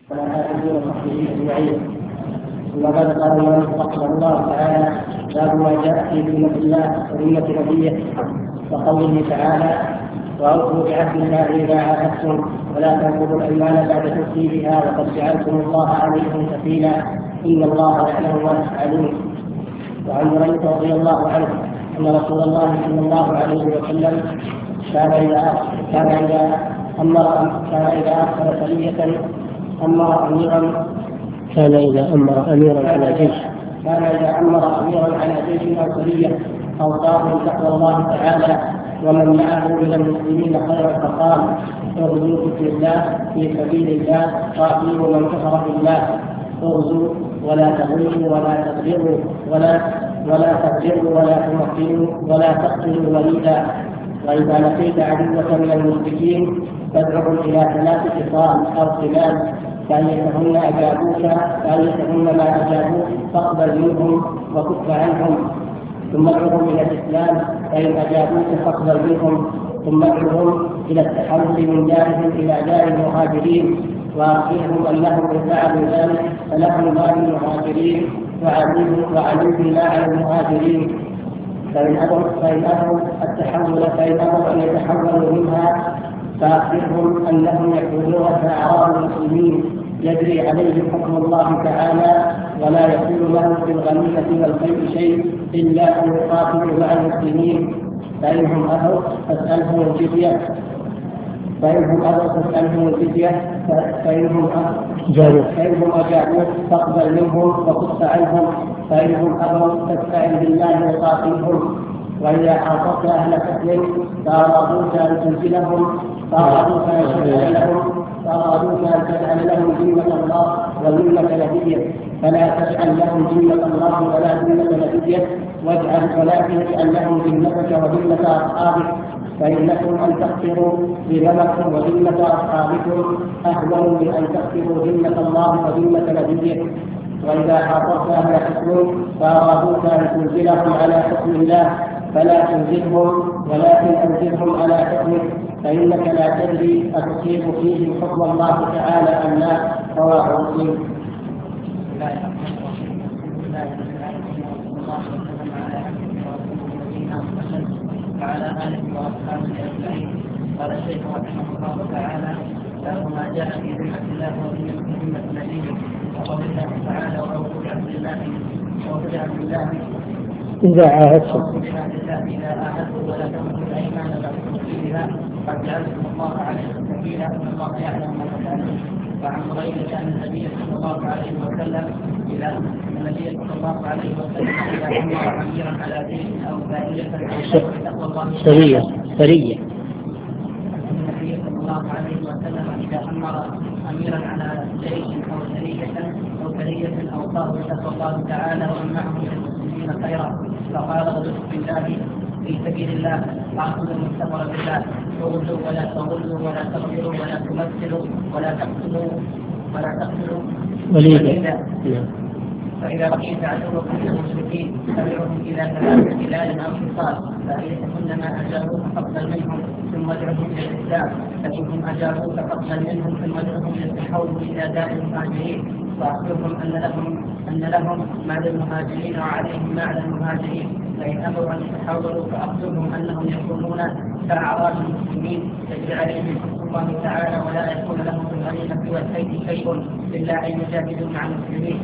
وعلى آله وصحبه أجمعين. ثم بعد قال الإمام رحمه الله تعالى: باب ما جاء في ذمة الله وذمة نبيه، وقوله تعالى: وأوفوا بعهد الله إذا عاهدتم ولا تنقضوا الأيمان بعد توكيدها وقد جعلتم الله عليكم كفيلا إن الله يعلم ما تفعلون. وعن هريرة رضي الله عنه أن رسول الله صلى الله عليه وسلم كان إذا أمر سرية أمر أميرا على جيش أو سرية أوصاهم تقوى الله تعالى ومن معه من المسلمين خيرا فقال: ارجوا في الله في سبيل الله قاتلوا من كفر بالله، ارجوا ولا تغلوا ولا تغدروا ولا تغدروا ولا تمثلوا ولا تقتلوا وليدا. وإذا لقيت عدوة من المشركين فادعهم إلى 3 خصال أو خلال، فأيتهن ما أجابوك فاقبل منهم وكف عنهم، ثم ادعهم إلى الإسلام، فإن أجابوك فاقبل منهم، ثم ادعهم إلى التحول من دارهم إلى دار المهاجرين، وأخبرهم أنهم إن فعلوا ذلك فلهم دار المهاجرين وعليهم لا على المهاجرين. فإن أبوا أن يتحولوا منها فأخبرهم أنهم يكونون كأعراب المسلمين يجري عليهم حكم الله تعالى ولا يكون لهم في الغنيمة والخير شيء إلا أن يقاتلوا مع المسلمين. فإنهم أبوا فاسألهم الجزية فإنهم أجابوك فاقبل منهم وكف عنهم، فإنهم أبوا فاستعن بالله وقاتلهم. وإذا حاصرت أهل كفر فأرادوك أن تنزلهم فأرادوك أن تجعل لهم ذمة الله وذمة نبيه، فلا تجعل لهم ذمة الله ولا ذمة نبيه، ولكن اجعل لهم ذمتك وذمة أصحابك، فإنكم أن تغفروا ذمتكم وذمة أصحابكم أهون من أن تغفروا ذمة الله وذمة نبيه. وإذا حاصرت أهل كفر فأرادوك أن تنزلهم على حكم الله فلا تنزلهم، ولكن أنزلهم على حكمك، فإنك لا تدري أتصيب فيهم حكم الله تعالى أم لا. رواه مسلم. وعلى آله وأصحابه أجمعين. قال الشيخ رحمه الله تعالى: باب ما جاء في ذمة الله وذمة نبيه، وقول الله تعالى: وأوفوا بعهد الله إذا عاهدتم ولا تنقضوا الأيمان بعد توكيدها قد جعلتم الله عليكم كفيلا إن الله يعلم ما تفعلون. وعن هريرة أن النبي صلى الله عليه وسلم إذا أمر أميرا على جيش أو سرية النبي صلى الله عليه وسلم إذا أمر أميرا على جيش أو سرية أوصاه تقوى الله تعالى ومن معه من المسلمين خيرا، فقال: ارجوا في الله في سبيل الله قاتلوا من كفر بالله، اغلوا ولا تغلوا ولا تغدروا ولا تمثلوا ولا تقتلوا وليدا. فإذا لقيت عدوك من المشركين فادعهم إلى 3 خلال أو خصال، فإنهم ما أجابوك فاقبل منهم ثم ادعهم إلى الإسلام، فإنهم أجابوك فاقبل منهم ثم ادعهم إلى التحول إلى دار المهاجرين، وأخبرهم أن لهم ما للمهاجرين وعليهم ما على المهاجرين. فإن أبوا أن يتحولوا فأخبرهم أنهم يكونون كأعراب المسلمين يجري عليهم حكم الله تعالى ولا يكون لهم في الغنيمة والخير شيء إلا أن يجاهدوا مع المسلمين.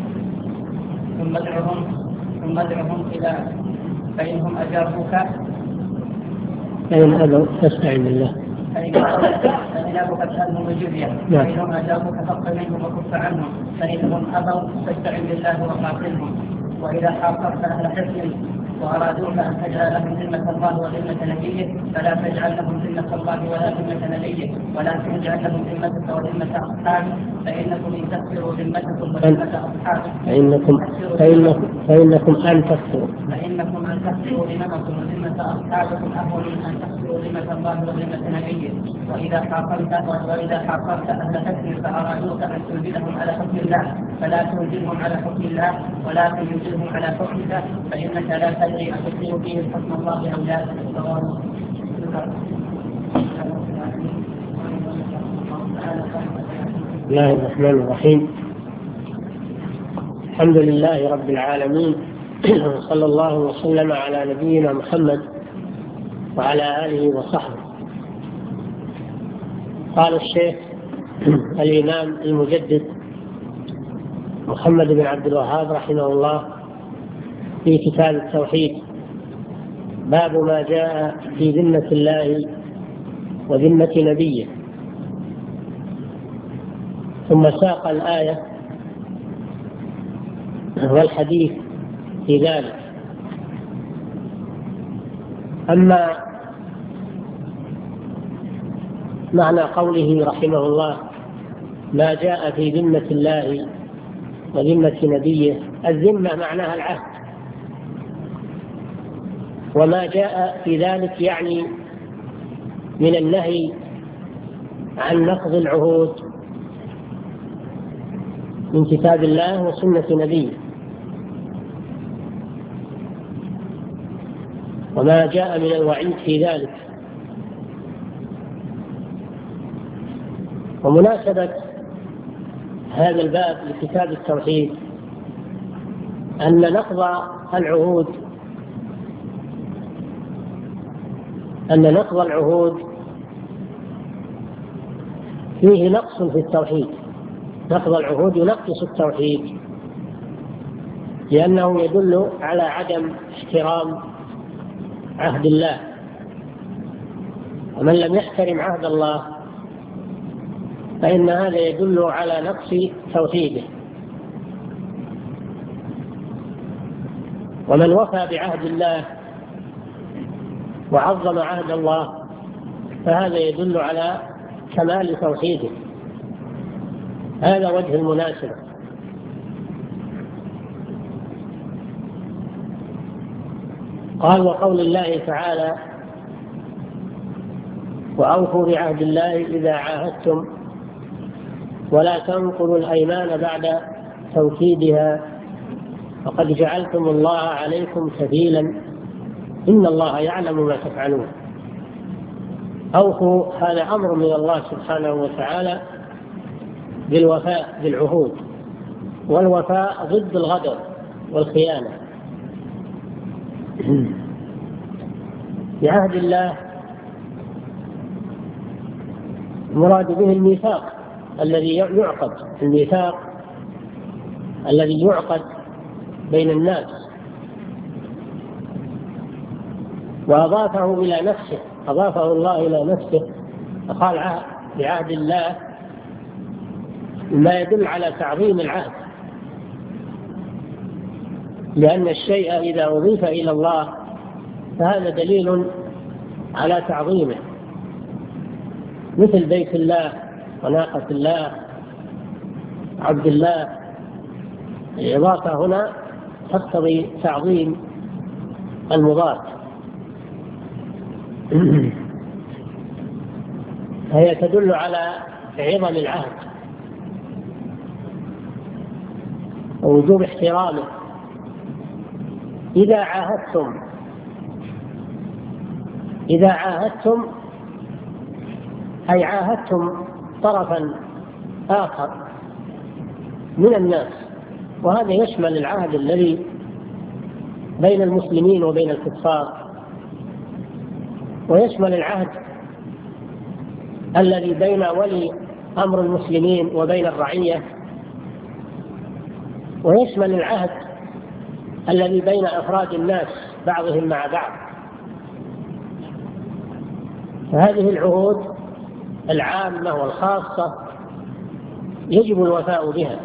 ثم ادعهم إلى فإنهم أجابوك فإن أبوا فاستعن بالله فإن أبوا فاسألهم الجزية، فإنهم أجابوك فاقبل منهم وكف عنهم، فإنهم أبوا فاستعن بالله وقاتلهم. وإذا حاصرت أهل حكم وأرادوك أن تجعل لهم ذمة الله وذمة نبيه فلا تجعل لهم ذمة الله ولا ذمة نبيه، ولكن اجعل لهم ذمتك وذمة أصحابك، فإنكم إن تكفروا ذمتكم وذمة أصحابك فإنكم أن تكفروا ذمتكم وذمة أصحابكم أهون من أن تكفروا ذمة الله وذمة نبيه. وإذا حاصرت أهل حكم فأرادوك أن تنزلهم على حكم الله فلا تنزلهم على حكم الله ولكن ينزلهم على حكمك، فإنك لا تدري أتصيب فيه حكم الله أو لا. بسم الله الرحمن الرحيم. الحمد لله رب العالمين، صلى الله وسلم على نبينا محمد وعلى آله وصحبه. قال الشيخ الإمام المجدد محمد بن عبد الوهاب رحمه الله في كتاب التوحيد: باب ما جاء في ذمة الله وذمة نبيه. ثم ساق الآية والحديث في ذلك. أما معنى قوله رحمه الله ما جاء في ذمة الله وذمة نبيه، الذمة معناها العهد، وما جاء في ذلك يعني من النهي عن نقض العهود من كتاب الله وسنة نبيه، وما جاء من الوعيد في ذلك. ومناسبة هذا الباب لكتاب التوحيد أن نقض العهود فيه نقص في التوحيد. نقض العهود ينقص التوحيد، لأنه يدل على عدم احترام عهد الله، ومن لم يحترم عهد الله فإن هذا يدل على نقص توحيده. ومن وفى بعهد الله وعظم عهد الله فهذا يدل على كمال توحيده. هذا وجه المناسبة. قال: وقول الله تعالى: وأوفوا بعهد الله إذا عاهدتم ولا تنقضوا الأيمان بعد توكيدها وقد جعلتم الله عليكم كفيلا إن الله يعلم ما تفعلون. أوفوا هذا أمر من الله سبحانه وتعالى بالوفاء بالعهود، والوفاء ضد الغدر والخيانة. بعهد الله المراد به الميثاق الذي يعقد، الميثاق الذي يعقد بين الناس، وأضافه إلى نفسه، أضافه الله إلى نفسه فقال بعهد الله، ما يدل على تعظيم العهد، لأن الشيء إذا أضيف إلى الله فهذا دليل على تعظيمه، مثل بيت الله وناقة الله عبد الله. الإضافة هنا تقتضي تعظيم المضاف، هي تدل على عظم العهد ووجوب احترامه. إذا عاهدتم أي عاهدتم طرفا آخر من الناس، وهذا يشمل العهد الذي بين المسلمين وبين الكفار، ويشمل العهد الذي بين ولي أمر المسلمين وبين الرعية، ويشمل العهد الذي بين أفراد الناس بعضهم مع بعض. فهذه العهود العامة والخاصة يجب الوفاء بها،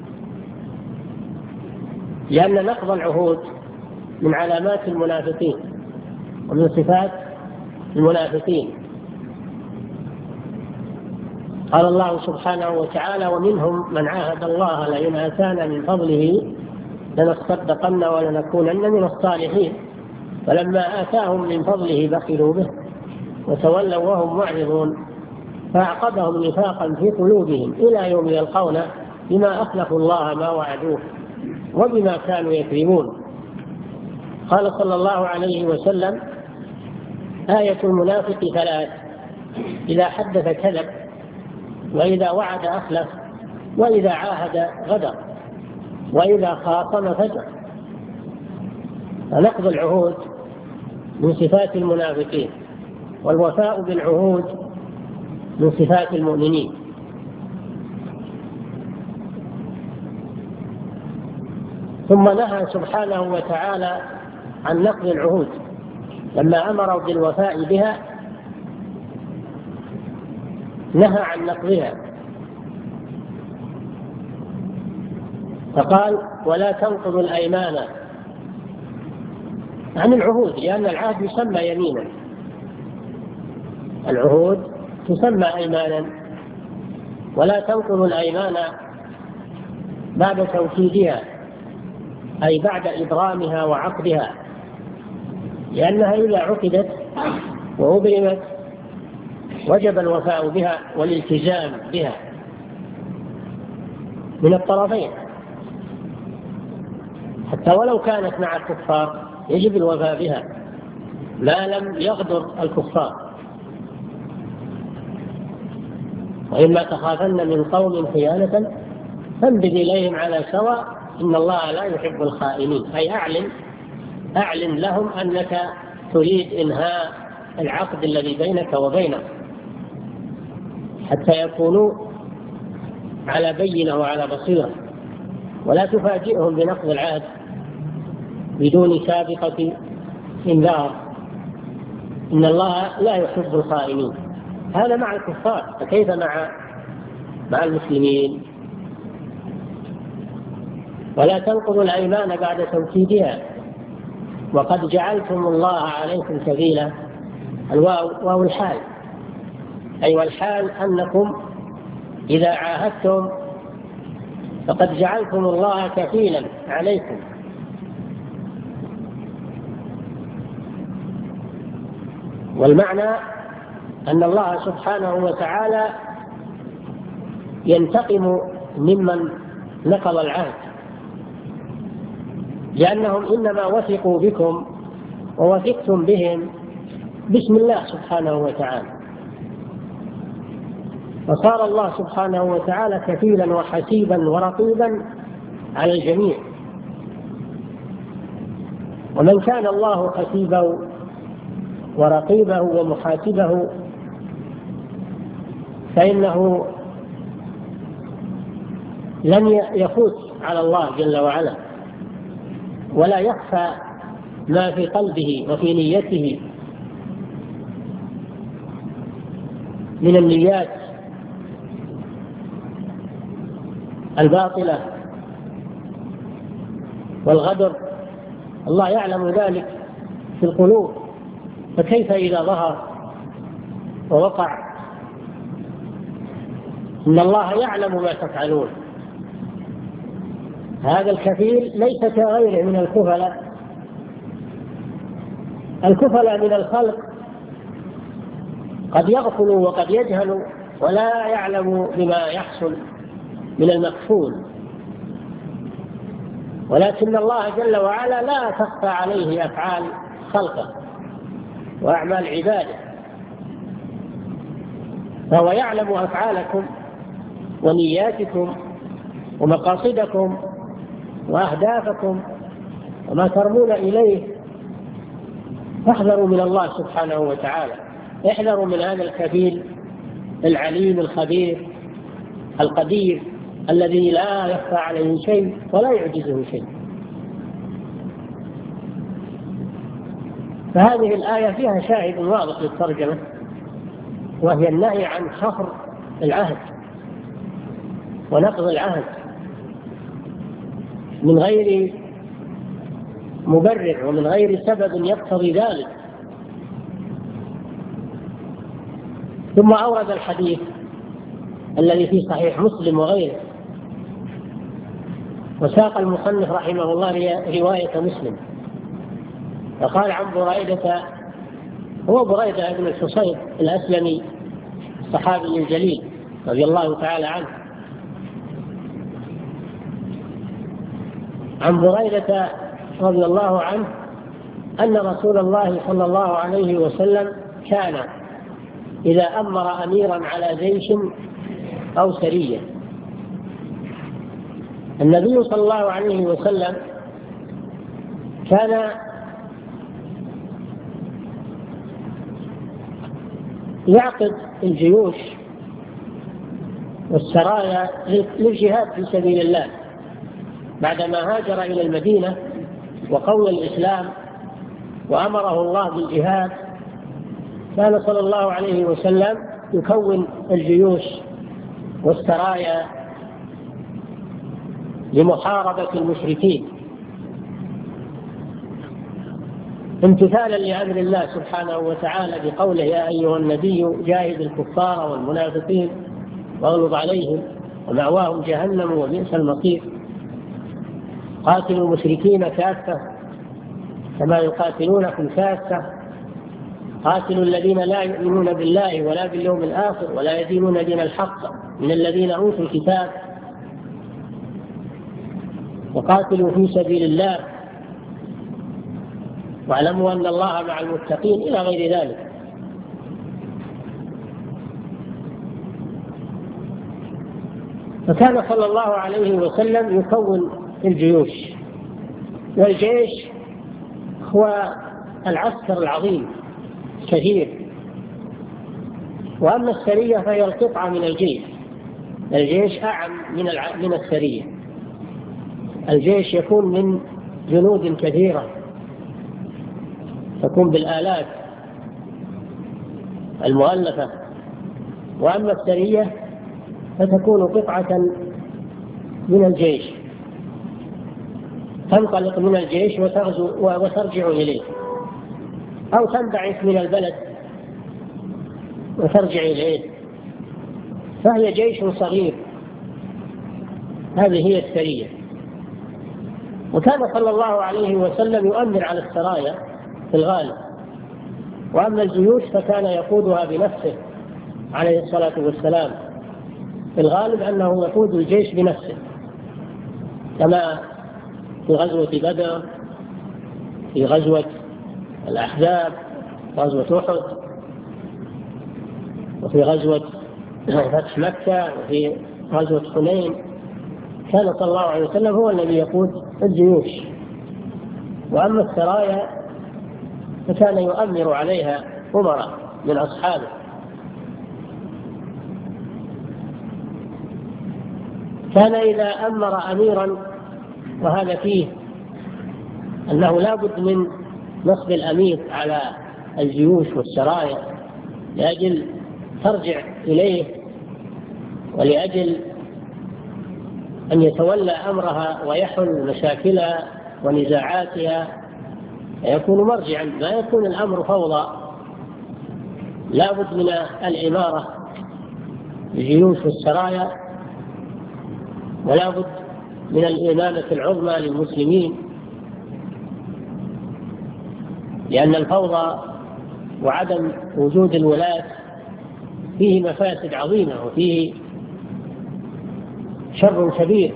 لأن نقض العهود من علامات المنافقين ومن صفات المنافقين. قال الله سبحانه وتعالى: ومنهم من عاهد الله لئن آتانا من فضله لنصدقن ولنكونن من الصالحين فلما آتاهم من فضله بخلوا به وتولوا وهم معرضون فأعقبهم نفاقا في قلوبهم إلى يوم يلقونه بما أخلفوا الله ما وعدوه وبما كانوا يكذبون. قال صلى الله عليه وسلم: آية المنافق ثلاث: إذا حدث كذب، وإذا وعد أخلف، وإذا عاهد غدر، وإذا خاصم فجر. فنقض العهود من صفات المنافقين، والوفاء بالعهود من صفات المؤمنين. ثم نهى سبحانه وتعالى عن نقض العهود لما أمروا بالوفاء بها، نهى عن نقضها فقال: ولا تنقضوا الأيمان عن العهود، لأن العهد يسمى يمينا، العهود تسمى أيمانا. ولا تنقضوا الأيمان بعد توكيدها، أي بعد إبرامها وعقدها، لأنها إذا عقدت وأبرمت وجب الوفاء بها والالتزام بها من الطرفين، حتى ولو كانت مع الكفار يجب الوفاء بها ما لم يغدر الكفار. وإما تخافن من قوم خيانة فانبذ إليهم على سواء إن الله لا يحب الخائنين، أي أعلن لهم أنك تريد إنهاء العقد الذي بينك وبينهم حتى يكونوا على بينة وعلى بصيرة، ولا تفاجئهم بنقض العهد بدون سابقة إنذار. إن الله لا يحب الخائنين، هذا مع الكفار، فكيف مع المسلمين؟ ولا تنقضوا الأيمان بعد توكيدها وقد جعلتم الله عليكم سبيلا. الواو الحال، أي والحال أنكم إذا عاهدتم فقد جعلتم الله كفيلا عليكم. والمعنى أن الله سبحانه وتعالى ينتقم ممن نقض العهد، لأنهم إنما وثقوا بكم ووثقتم بهم باسم الله سبحانه وتعالى، فصار الله سبحانه وتعالى كفيلا وحسيبا ورقيبا على الجميع. ومن كان الله حسيبه ورقيبه ومحاسبه فإنه لن يفوت على الله جل وعلا، ولا يخفى ما في قلبه وفي نيته من النيات الباطلة والغدر. الله يعلم ذلك في القلوب، فكيف إذا ظهر ووقع؟ إن الله يعلم ما تفعلون. هذا الكفيل ليس كغيره من الكفلة. الكفلة من الخلق قد يغفلوا وقد يجهلوا ولا يعلموا بما يحصل من المكفول، ولكن الله جل وعلا لا تخفى عليه أفعال خلقه وأعمال عباده، فهو يعلم أفعالكم ونياتكم ومقاصدكم وأهدافكم وما ترمون إليه. فاحذروا من الله سبحانه وتعالى، احذروا من هذا الكفيل العليم الخبير القدير الذي لا يخفى عليه شيء ولا يعجزه شيء. فهذه الآية فيها شاهد واضح للترجمة، وهي النهي عن خفر العهد ونقض العهد من غير مبرر ومن غير سبب يقتضي ذلك. ثم أورد الحديث الذي في صحيح مسلم وغيره، وساق المصنف رحمه الله رواية مسلم، فقال عن بريدة، هو بريدة بن الحصيب الأسلمي الصحابي الجليل رضي الله تعالى عنه، عن بريدة رضي الله عنه أن رسول الله صلى الله عليه وسلم كان إذا أمر أميرا على جيش أو سرية النبي صلى الله عليه وسلم كان يعقد الجيوش والسرايا للجهاد في سبيل الله بعدما هاجر إلى المدينة وقوى الإسلام وأمره الله بالجهاد. كان صلى الله عليه وسلم يكون الجيوش والسرايا لمحاربة المشركين امتثالا لأمر الله سبحانه وتعالى بقوله: يا أيها النبي جاهد الكفار والمنافقين واغلظ عليهم ومأواهم جهنم وبئس المصير. قاتلوا المشركين كافة كما يقاتلونكم كافة. قاتلوا الذين لا يؤمنون بالله ولا باليوم الآخر ولا يدينون دين الحق من الذين أوتوا الكتاب وقاتلوا في سبيل الله واعلموا أن الله مع المتقين إلى غير ذلك. فكان صلى الله عليه وسلم يكون الجيوش، والجيش هو العسكر العظيم كثير، وأما السرية فهي القطعة من الجيش. الجيش أعم من السرية. الجيش يكون من جنود كثيرة تكون بالآلاف المؤلفة، وأما السرية فتكون قطعة من الجيش تنطلق من الجيش وترجع إليه، أو تنبعث من البلد وترجع إليه، فهي جيش صغير. هذه هي السرية. وكان صلى الله عليه وسلم يؤمر على السرايا في الغالب، وأما الجيوش فكان يقودها بنفسه عليه الصلاة والسلام. في الغالب أنه يقود الجيش بنفسه، كما في غزوة بدر، في غزوة الأحزاب، غزوة أحد، وفي غزوة فتح مكة، وفي غزوة حنين. كان صلى الله عليه وسلم هو الذي يقود الجيوش. وأما السرايا فكان يؤمر عليها أمراء من أصحابه. كان إذا أمر أميرا، وهذا فيه أنه لا بد من نصب الأمير على الجيوش والسرايا لأجل ترجع إليه، ولأجل أن يتولى أمرها ويحل مشاكلها ونزاعاتها، يكون مرجعا، ما يكون الأمر فوضى. لا بد من الإمارة للجيوش والسرايا، ولا بد من الإمامة العظمى للمسلمين، لأن الفوضى وعدم وجود الولاة فيه مفاسد عظيمة وفيه شر كبير.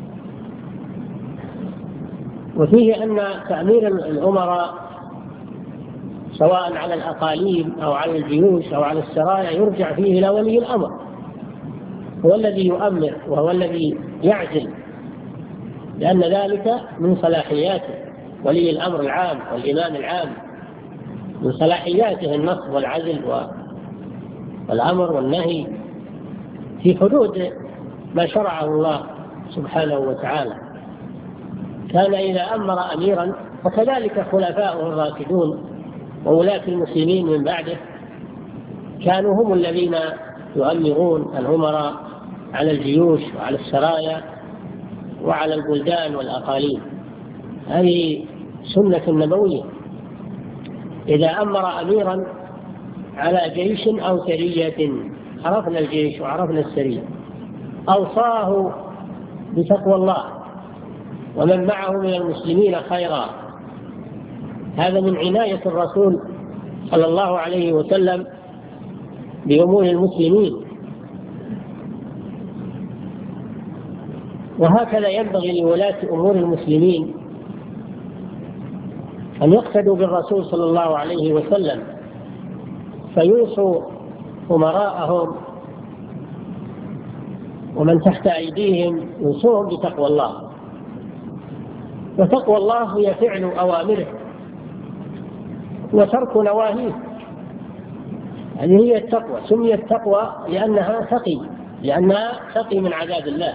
وفيه أن تأمير الأمراء سواء على الأقاليم أو على الجيوش أو على السرايا يرجع فيه إلى ولي الأمر، هو الذي يؤمر وهو الذي يعزل، لأن ذلك من صلاحياته. ولي الأمر العام والإمام العام من صلاحياته النصب والعزل والأمر والنهي في حدود ما شرعه الله سبحانه وتعالى. كان إذا أمر أميرا، وكذلك خلفاؤه الراشدون وولاة المسلمين من بعده كانوا هم الذين يؤمرون الأمراء على الجيوش وعلى السرايا وعلى البلدان والأقاليم. هذه سنة نبوية. إذا أمر أميرا على جيش أو سرية، عرفنا الجيش وعرفنا السرية، أوصاه بتقوى الله ومن معه من المسلمين خيرا. هذا من عناية الرسول صلى الله عليه وسلم بأمور المسلمين. وهكذا ينبغي لولاة أمور المسلمين أن يقتدوا بالرسول صلى الله عليه وسلم، فيوصوا أمراءهم ومن تحت أيديهم يوصوهم بتقوى الله. وتقوى الله هي فعل أوامره وترك نواهيه، هذه هي التقوى. سميت تقوى لأنها تقي من عذاب الله.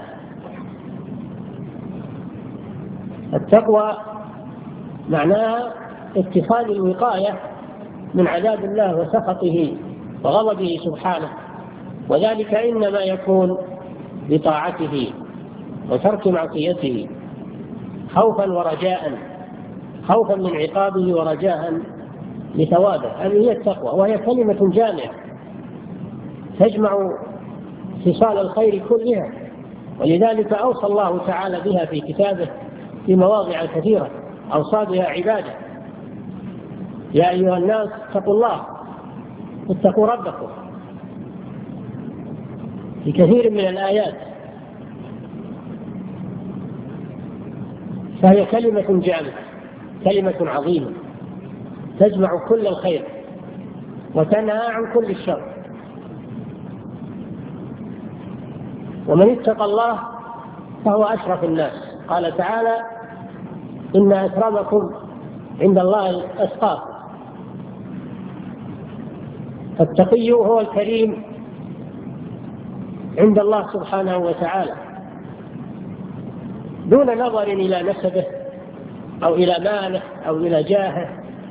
التقوى معناها اتخاذ الوقاية من عذاب الله وسخطه وغضبه سبحانه، وذلك إنما يكون بطاعته وترك معصيته، خوفا ورجاء، خوفا من عقابه ورجاء لثوابه. هذه هي التقوى، وهي كلمة جامعة تجمع خصال الخير كلها، ولذلك أوصى الله تعالى بها في كتابه في مواضع كثيرة، أوصى بها عباده: يا أيها الناس اتقوا الله، اتقوا ربكم، في كثير من الآيات. فهي كلمة جامعة، كلمة عظيمة تجمع كل الخير وتنهى عن كل الشر. ومن اتقى الله فهو أشرف الناس. قال تعالى: إن أكرمكم عند الله أتقاكم. فالتقي هو الكريم عند الله سبحانه وتعالى، دون نظر إلى نسبه أو إلى ماله أو إلى جاهه،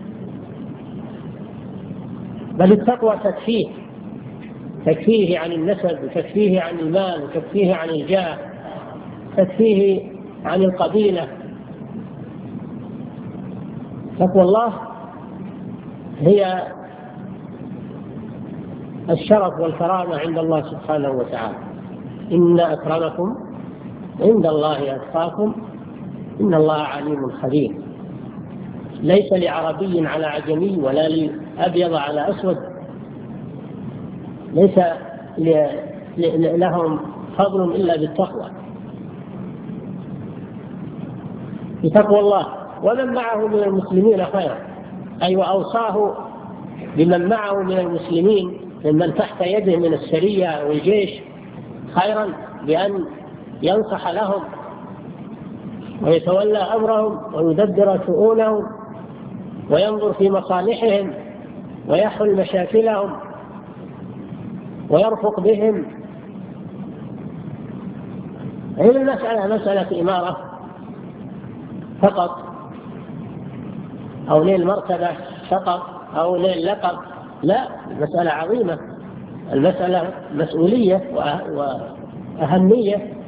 بل التقوى تكفيه عن النسب، وتكفيه عن المال، وتكفيه عن الجاه، تكفيه عن القبيلة. تقوى الله هي الشرف والكرامة عند الله سبحانه وتعالى. إن أكرمكم عند الله أتقاكم إن الله عليم خبير. ليس لعربي على عجمي ولا لأبيض على أسود، ليس لهم فضل إلا بالتقوى، بتقوى الله. ومن معه من المسلمين خيرا، أي وأوصاه بمن معه من المسلمين ممن تحت يده من السرية والجيش خيرا، بأن ينصح لهم ويتولى أمرهم ويدبر شؤونهم وينظر في مصالحهم ويحل مشاكلهم ويرفق بهم. هي المسألة مسألة إمارة فقط، أو نيل مرتبة فقط، أو نيل لقب، لا، المسألة عظيمة، المسألة مسؤولية وأهمية.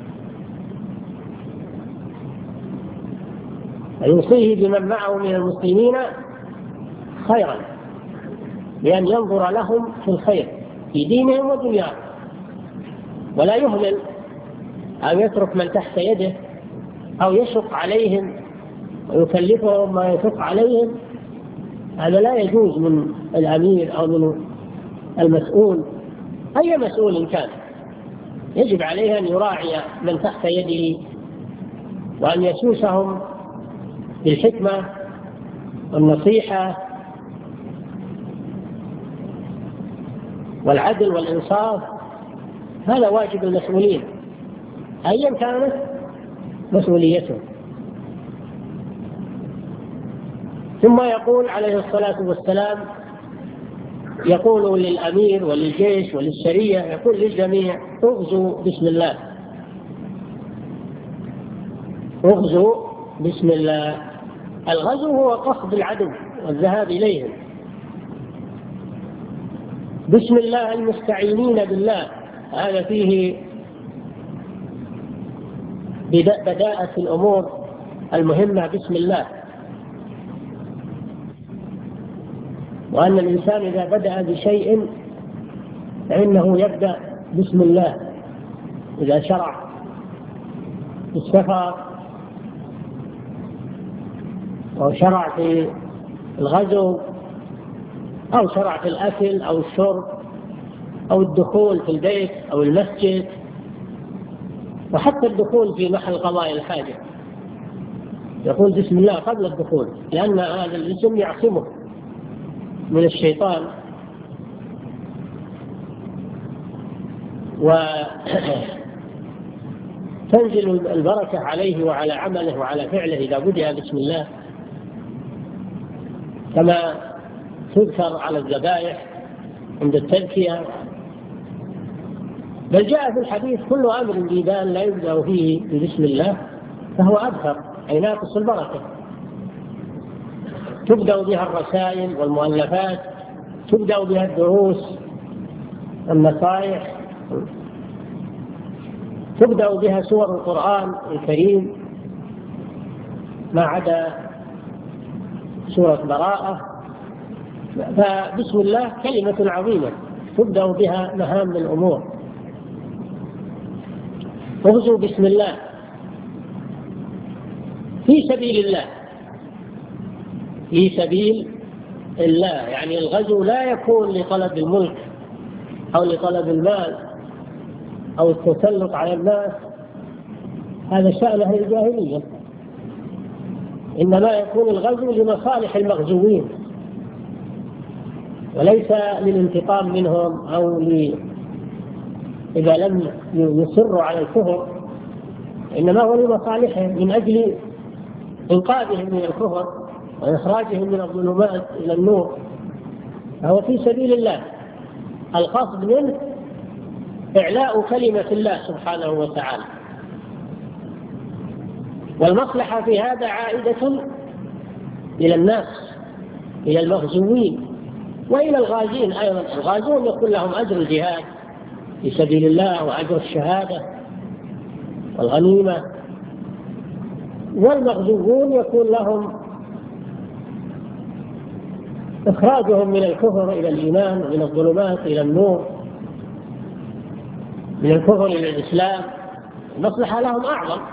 يوصيه بمن معه من المسلمين خيرا، بأن ينظر لهم في الخير في دينهم ودنياهم، ولا يهمل أو يترك من تحت يده أو يشق عليهم ويكلفهم ما يشق عليهم. هذا لا يجوز من الأمير أو من المسؤول، أي مسؤول كان. يجب عليه أن يراعي من تحت يده وأن يسوسهم بالحكمة والنصيحة والعدل والإنصاف. هذا واجب المسؤولين أيا كانت مسؤوليتهم. ثم يقول عليه الصلاة والسلام، يقول للأمير وللجيش وللسرية، يقول للجميع: اغزوا بسم الله، اغزوا بسم الله. الغزو هو قصد العدو والذهاب إليهم. بسم الله المستعينين بالله، هذا فيه بداءة الأمور المهمة بسم الله. وأن الإنسان إذا بدأ بشيء فإنه يبدأ بسم الله. إذا شرع في السفر أو شرع في الغزو أو شرع في الأكل أو الشرب أو الدخول في البيت أو المسجد، وحتى الدخول في محل قضاء الحاجة، يقول بسم الله قبل الدخول، لأن هذا الاسم يعصمه من الشيطان. تنزل البركة عليه وعلى عمله وعلى فعله إذا بدأ بسم الله، كما تذكر على الذبائح عند التذكية. بل جاء في الحديث: كل أمر جدال لا يبدأ فيه بسم الله فهو أبتر، أي ناقص البركة. تبدأ بها الرسائل والمؤلفات، تبدأ بها الدروس، النصائح، تبدأ بها سور القرآن الكريم ما عدا سورة براءة. فبسم الله كلمة عظيمة تبدأ بها مهام الأمور. اغزوا بسم الله في سبيل الله، في سبيل الله، يعني الغزو لا يكون لطلب الملك أو لطلب المال أو التسلط على الناس، هذا شأن أهل الجاهلية. إنما يكون الغزو لمصالح المغزوين وليس للانتقام منهم أو إذا لم يصروا على الكفر، إنما هو لمصالحهم من أجل إنقاذهم من الكفر وإخراجهم من الظلمات إلى النور. فهو في سبيل الله، القصد منه إعلاء كلمة الله سبحانه وتعالى. والمصلحة في هذا عائدة إلى الناس، إلى المغزوين وإلى الغازين أيضا. الغازون يكون لهم أجر الجهاد في سبيل الله وأجر الشهادة والغنيمة، والمغزوون يكون لهم إخراجهم من الكفر إلى الإيمان ومن الظلمات إلى النور، من الكفر إلى الإسلام. المصلحة لهم أعظم.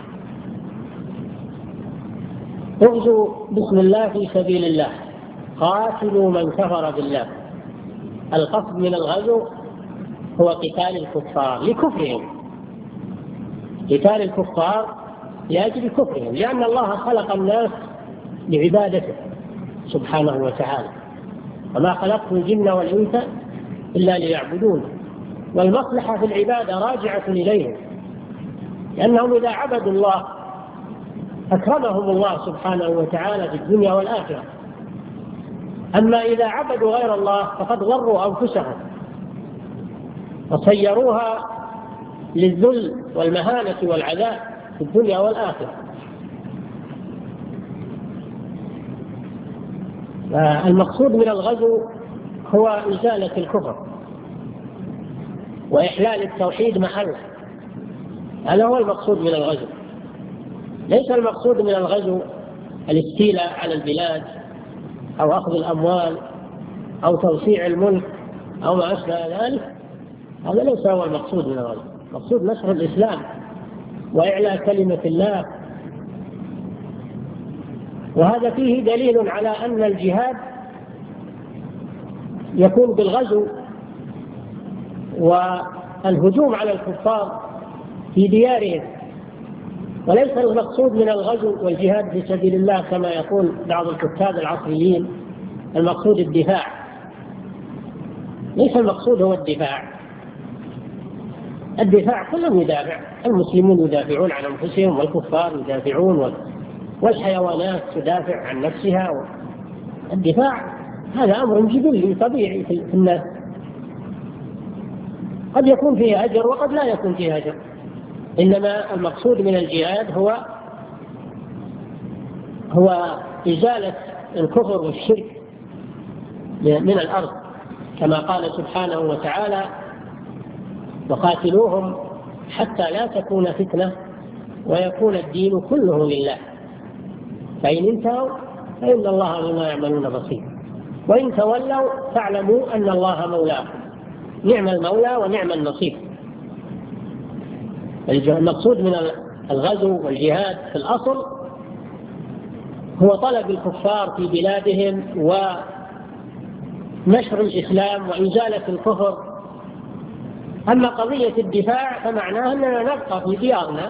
اغزوا بسم الله في سبيل الله، قاتلوا من كفر بالله. القصد من الغزو هو قتال الكفار لكفرهم، قتال الكفار لأجل كفرهم، لأن الله خلق الناس لعبادته سبحانه وتعالى: وما خلقت الجن والإنس إلا ليعبدون. والمصلحة في العبادة راجعة إليهم، لأنهم إذا عبدوا الله أكرمهم الله سبحانه وتعالى في الدنيا والآخرة. أما إذا عبدوا غير الله فقد غروا أنفسهم وصيروها للذل والمهانة والعذاب في الدنيا والآخرة. المقصود من الغزو هو إزالة الكفر وإحلال التوحيد محله، هذا هو المقصود من الغزو. ليس المقصود من الغزو الاستيلاء على البلاد أو أخذ الأموال أو توسيع الملك أو ما أشبه ذلك، هذا ليس هو المقصود من الغزو. المقصود نشر الإسلام وإعلاء كلمة الله. وهذا فيه دليل على أن الجهاد يكون بالغزو والهجوم على الكفار في ديارهم، وليس المقصود من الغزو والجهاد في سبيل الله كما يقول بعض الكتاب العصريين المقصود الدفاع. ليس المقصود هو الدفاع. الدفاع كلهم يدافع، المسلمون يدافعون عن أنفسهم والكفار يدافعون والحيوانات تدافع عن نفسها. الدفاع هذا أمر جبلي طبيعي في الناس، قد يكون فيه أجر وقد لا يكون فيه أجر. إنما المقصود من الجهاد هو إزالة الكفر والشرك من الأرض، كما قال سبحانه وتعالى: وقاتلوهم حتى لا تكون فتنة ويكون الدين كله لله فإن انتهوا فإن الله بما يعملون بصير وإن تولوا فاعلموا أن الله مولاكم نعم المولى ونعم النصير. المقصود من الغزو والجهاد في الأصل هو طلب الكفار في بلادهم ونشر الإسلام وإزالة الكفر. أما قضية الدفاع فمعناها أننا نبقى في ديارنا،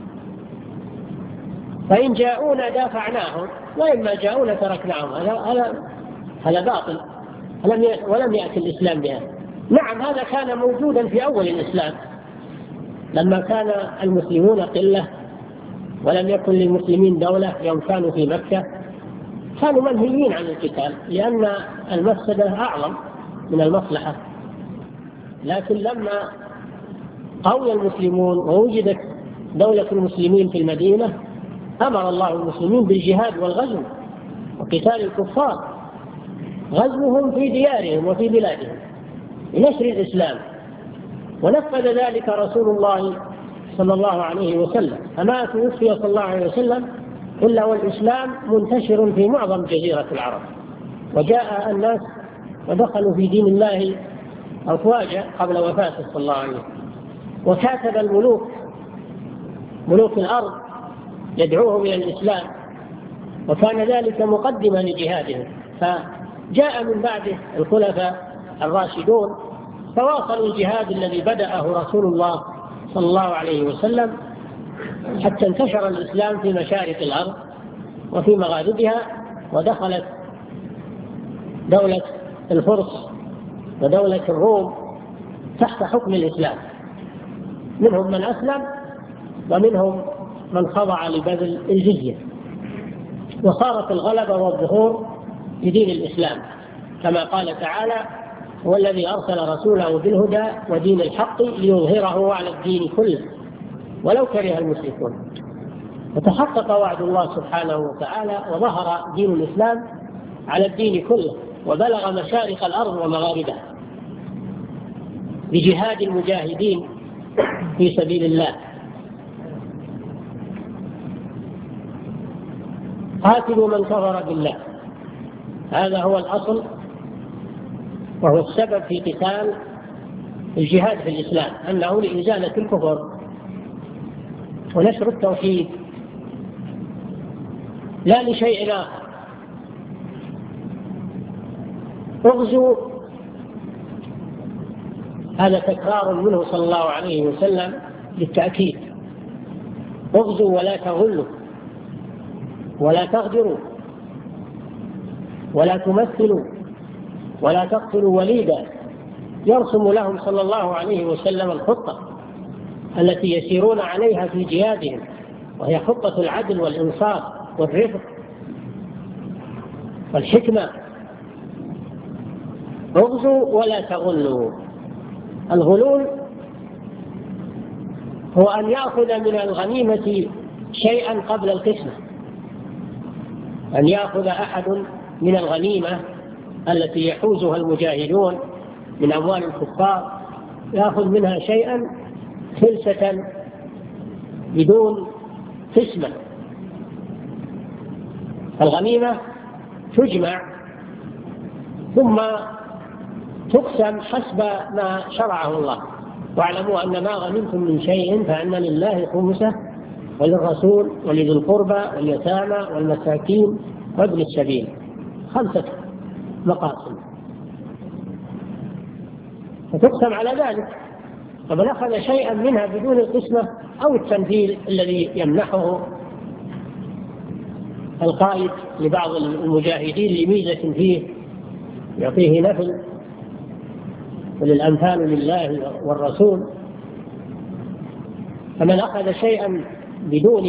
فإن جاءونا دافعناهم وإما جاءونا تركناهم. هذا باطل ولم يأتي الإسلام بها. نعم هذا كان موجودا في أول الإسلام، لما كان المسلمون قلة ولم يكن للمسلمين دولة يوم كانوا في مكة كانوا منهيين عن القتال لأن المفسدة أعظم من المصلحة. لكن لما قوي المسلمون ووجدت دولة المسلمين في المدينة أمر الله المسلمين بالجهاد والغزو وقتال الكفار، غزوهم في ديارهم وفي بلادهم لنشر الإسلام، ونفذ ذلك رسول الله صلى الله عليه وسلم، فما توفي صلى الله عليه وسلم إلا والإسلام منتشر في معظم جزيرة العرب، وجاء الناس ودخلوا في دين الله أفواجا قبل وفاته صلى الله عليه وسلم. وكاتب الملوك ملوك الأرض يدعوهم إلى الإسلام، وكان ذلك مقدما لجهادهم. فجاء من بعده الخلفاء الراشدون فواصلوا الجهاد الذي بدأه رسول الله صلى الله عليه وسلم حتى انتشر الإسلام في مشارق الأرض وفي مغاربها، ودخلت دولة الفرس ودولة الروم تحت حكم الإسلام، منهم من أسلم ومنهم من خضع لبذل الجزية، وصارت الغلبة والظهور بدين الإسلام كما قال تعالى: هو الذي أرسل رسوله بالهدى ودين الحق ليظهره على الدين كله ولو كره المشركون. وتحقق وعد الله سبحانه وتعالى وظهر دين الإسلام على الدين كله وبلغ مشارق الأرض ومغاربها بجهاد المجاهدين في سبيل الله. قاتلوا من كفر بالله، هذا هو الأصل وهو السبب في قتال الجهاد في الإسلام، أنه لإزالة الكفر ونشر التوحيد لا لشيء آخر. اغزوا، هذا تكرار منه صلى الله عليه وسلم للتأكيد، اغزوا ولا تغلوا ولا تغدروا ولا تمثلوا ولا تقتلوا وليدا، يرسم لهم صلى الله عليه وسلم الخطة التي يسيرون عليها في جهادهم، وهي خطة العدل والإنصاف والرفق والحكمة. اغزوا ولا تغلوا. الغلول هو أن يأخذ من الغنيمة شيئا قبل القسمة، أن يأخذ أحد من الغنيمة التي يحوزها المجاهدون من أموال الكفار، يأخذ منها شيئا خلسة بدون قسمة. الغنيمة تجمع ثم تقسم حسب ما شرعه الله، واعلموا أن ما غنمتم من شيء فأن لله خمسه وللرسول ولذي القربى واليتامى والمساكين وابن السبيل، 5 مقاسم، فتقسم على ذلك. فمن أخذ شيئا منها بدون القسمة أو التنفيذ الذي يمنحه القائد لبعض المجاهدين لميزة فيه يعطيه نفل وللأنفال لله والرسول، فمن أخذ شيئا بدون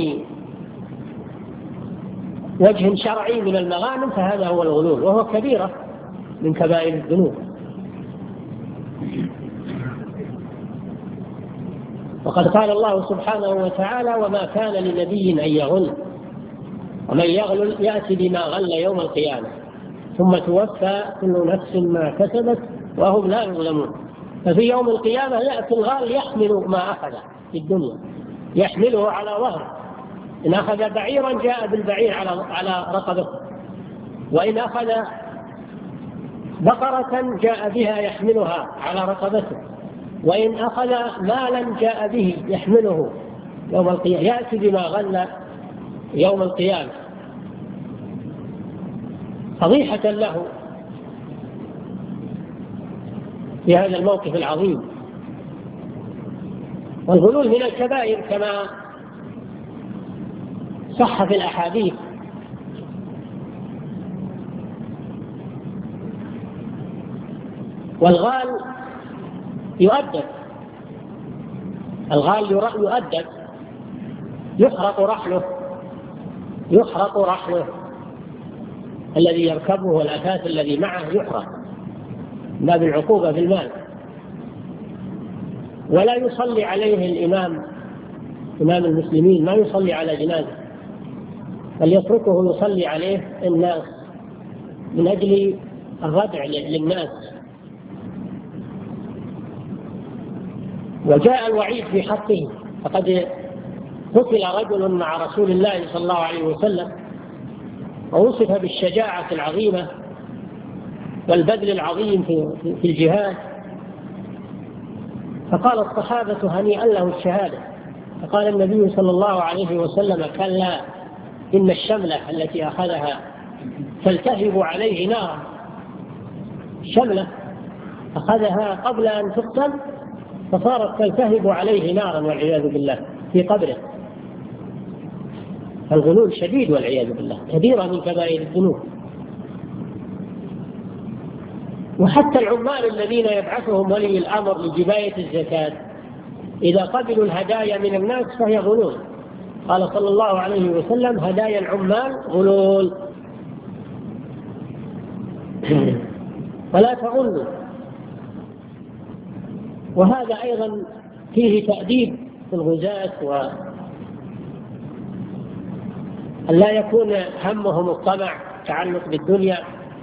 وجه شرعي من المغانم فهذا هو الغلول، وهو كبيرة من كبائر الذنوب. وقد قال الله سبحانه وتعالى: وما كان لنبي أن يغل ومن يغل يأتي بما غل يوم القيامة ثم توفى كل نفس ما كسبت وهم لا يظلمون. ففي يوم القيامة يأتي الغال يحمل ما أخذ في الدنيا، يحمله على ظهره، إن أخذ بعيرا جاء بالبعير على رقبته، وإن أخذ بقرة جاء بها يحملها على رقبته، وإن أخذ مالا جاء به يحمله يوم القيامة، يأتي بما غل يوم القيامة فضيحة له في هذا الموقف العظيم. والغلول من الكبائر كما صح في الأحاديث، والغال يؤدب الغال يؤدب، يحرق رحله الذي يركبه والأثاث الذي معه يحرق باب العقوبة في المال. ولا يصلي عليه الإمام، إمام المسلمين ما يصلي على جنازة، بل يتركه يصلي عليه الناس من أجل الردع للناس. وجاء الوعيد في حقه، فقد قتل رجل مع رسول الله صلى الله عليه وسلم ووصف بالشجاعة العظيمة والبذل العظيم في الجهاد، فقال الصحابة هنيئا له الشهادة. فقال النبي صلى الله عليه وسلم كلا إن الشملة التي أخذها تلتهب عليه نارا، شملة أخذها قبل أن تقتل فصارت تلتهب عليه نارا والعياذ بالله في قبره. الغلول شديد والعياذ بالله، كبيرة من كبائر الذنوب. وحتى العمال الذين يبعثهم ولي الأمر لجباية الزكاة إذا قبلوا الهدايا من الناس فهي غلول. قال صلى الله عليه وسلم هدايا العمال غلول ولا تغلوا. وهذا أيضا فيه تأديب في الغزاة، وأن لا يكون همهم الطمع تعلق بالدنيا.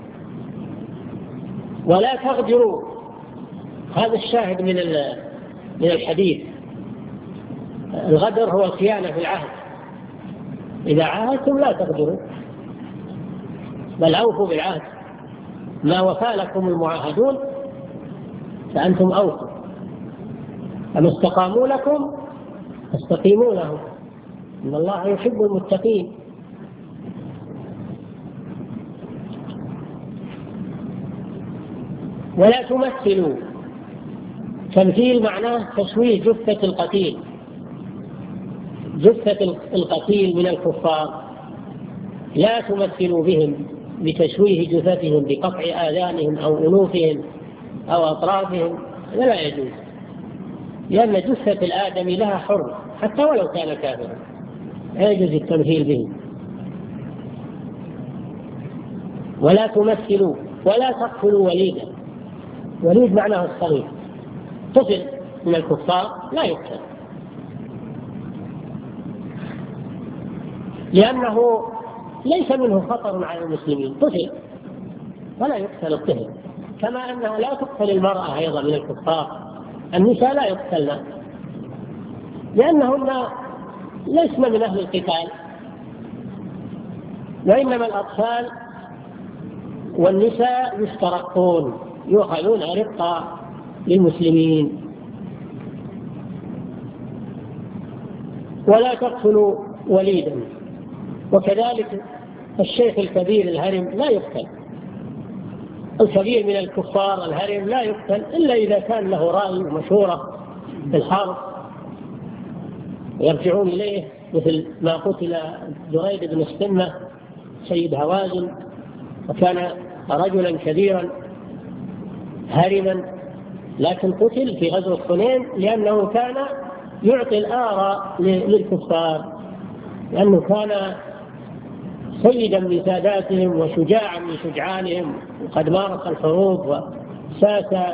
ولا تغدروا، هذا الشاهد من الحديث. الغدر هو الخيانة في العهد، إذا عاهدتم لا تغدروا بل أوفوا بالعهد، ما وفى لكم المعاهدون فأنتم أوفوا، فما استقاموا لكم فاستقيموا لهم، إن الله يحب المتقين. ولا تمثلوا، تمثيل معناه تشويه جثة القتيل، جثة القتيل من الكفار لا تمثلوا بهم بتشويه جثتهم بقطع آذانهم أو أنوفهم أو أطرافهم، لا يجوز، لأن جثة الآدم لها حر حتى ولو كان كافرا، لا يجوز التمثيل بهم. ولا تمثلوا ولا تقتلوا وليدا، وليد معناه الصغير، طفل من الكفار لا يقتل، لأنه ليس منه خطر على المسلمين، طفل ولا يقتل الطفل، كما أنها لا تقتل المرأة أيضا من الكفار، النساء لا يقتلن لأنهن ليسن من أهل القتال، وإنما الأطفال والنساء يسترقون يؤخذون رقة للمسلمين. ولا تقتلوا وليدا، وكذلك الشيخ الكبير الهرم لا يقتل، الكبير من الكفار الهرم لا يقتل إلا إذا كان له رأي ومشورة في الحرب يرجعون إليه، مثل ما قتل دريد بن السمة سيد هوازن، وكان رجلا كبيرا هرما لكن قتل في غزوة حنين لأنه كان يعطي الآراء للكفار، لأنه كان سيدا من ساداتهم وشجاعا من شجعانهم، وقد مارس الحروب وساس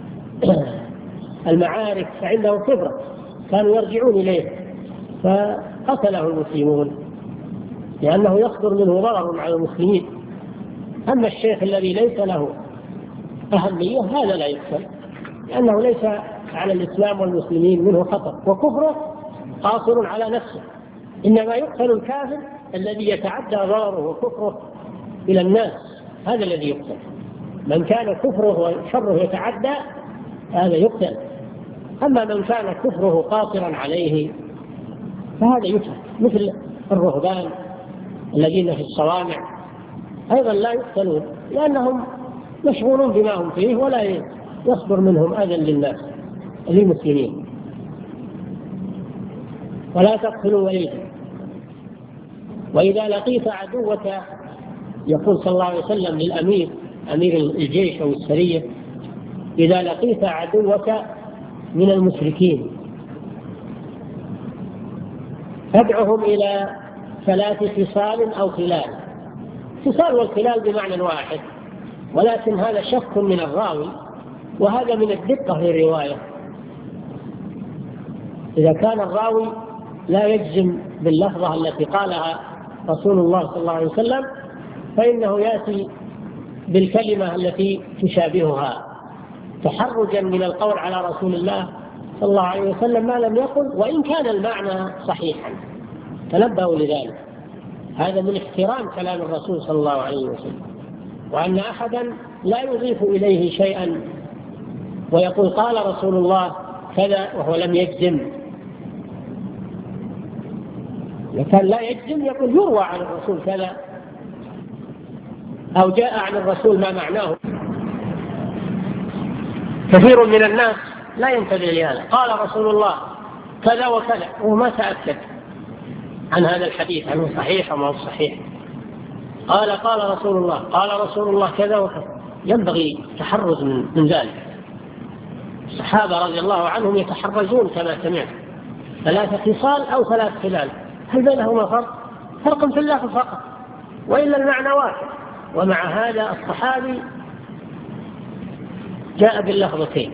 المعارك فعنده خبرة، كانوا يرجعون إليه فقتله المسلمون لأنه يصدر منه ضرر على المسلمين. أما الشيخ الذي ليس له أهمية هذا لا يقتل، لأنه ليس على الإسلام والمسلمين منه خطر، وكفره قاصر على نفسه، إنما يقتل الكافر الذي يتعدى ضرره وكفره إلى الناس، هذا الذي يقتل. من كان كفره وشره يتعدى هذا يقتل، أما من كان كفره قاصرا عليه فهذا يترك، مثل الرهبان الذين في الصوامع أيضا لا يقتلون لأنهم مشغولون بما هم فيه ولا يصدر منهم أذى للناس للمسلمين. ولا تقتلوا وليدا. وإذا لقيت عدوك، يقول صلى الله عليه وسلم للأمير أمير الجيش أو السرية، إذا لقيت عدوك من المشركين أدعهم إلى 3 خصال أو خلال. خصال والخلال بمعنى واحد، ولكن هذا شك من الراوي، وهذا من الدقة في الرواية. إذا كان الراوي لا يجزم باللفظة التي قالها رسول الله صلى الله عليه وسلم، فإنه يأتي بالكلمة التي تشابهها تحرجا من القول على رسول الله صلى الله عليه وسلم ما لم يقل، وإن كان المعنى صحيحا. تنبهوا لذلك، هذا من احترام كلام الرسول صلى الله عليه وسلم، وأن أحدا لا يضيف إليه شيئا ويقول قال رسول الله كذا وهو لم يجزم. وكان لا يجزم يقول يروى عن الرسول كذا، أو جاء عن الرسول ما معناه. كثير من الناس لا ينتبه لهذا، قال رسول الله كذا وكذا وما تأكد عن هذا الحديث عنه صحيح أو ما هو صحيح. قال رسول الله كذا وكذا. ينبغي التحرز من ذلك. الصحابة رضي الله عنهم يتحرزون كما سمعت 3 خصال أو 3 خلال، هل بينهما فرق في اللفظ فقط، وإلا المعنى واحد. ومع هذا الصحابي جاء باللفظتين.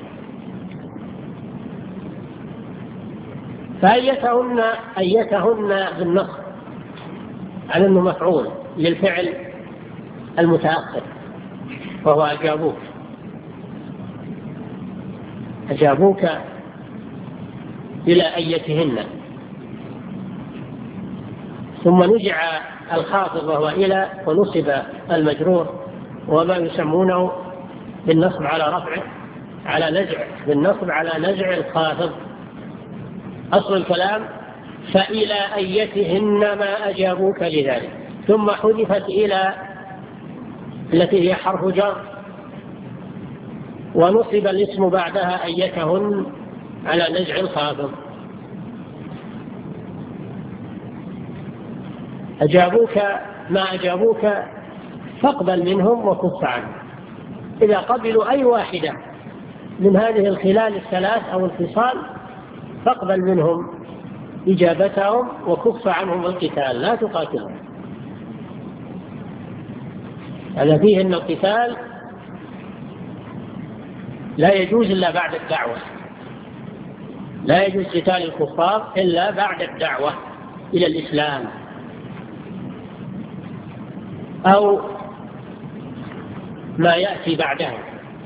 فأيتهن بالنص على أنه مفعول للفعل المتأخر، وهو أجابوك إلى أيتهن، ثم نجع الخافض وهو إلى، ونصب المجرور وما يسمونه بالنصب على رفعه على نزع، بالنصب على نزع الخافض. أصل الكلام فإلى أيتهن ما أجابوك لذلك، ثم حذفت إلى التي هي حرف جر، ونصب الاسم بعدها أيتهن على نزع الخافض. أجابوك ما أجابوك فاقبل منهم وكف عنهم. إذا قبلوا أي واحدة من هذه الخلال 3 أو الخصال فاقبل منهم إجابتهم وكف عنهم القتال، لا تقاتلهم. هذا فيه أن القتال لا يجوز إلا بعد الدعوة، لا يجوز قتال الكفار إلا بعد الدعوة إلى الإسلام، أو ما يأتي بعدها.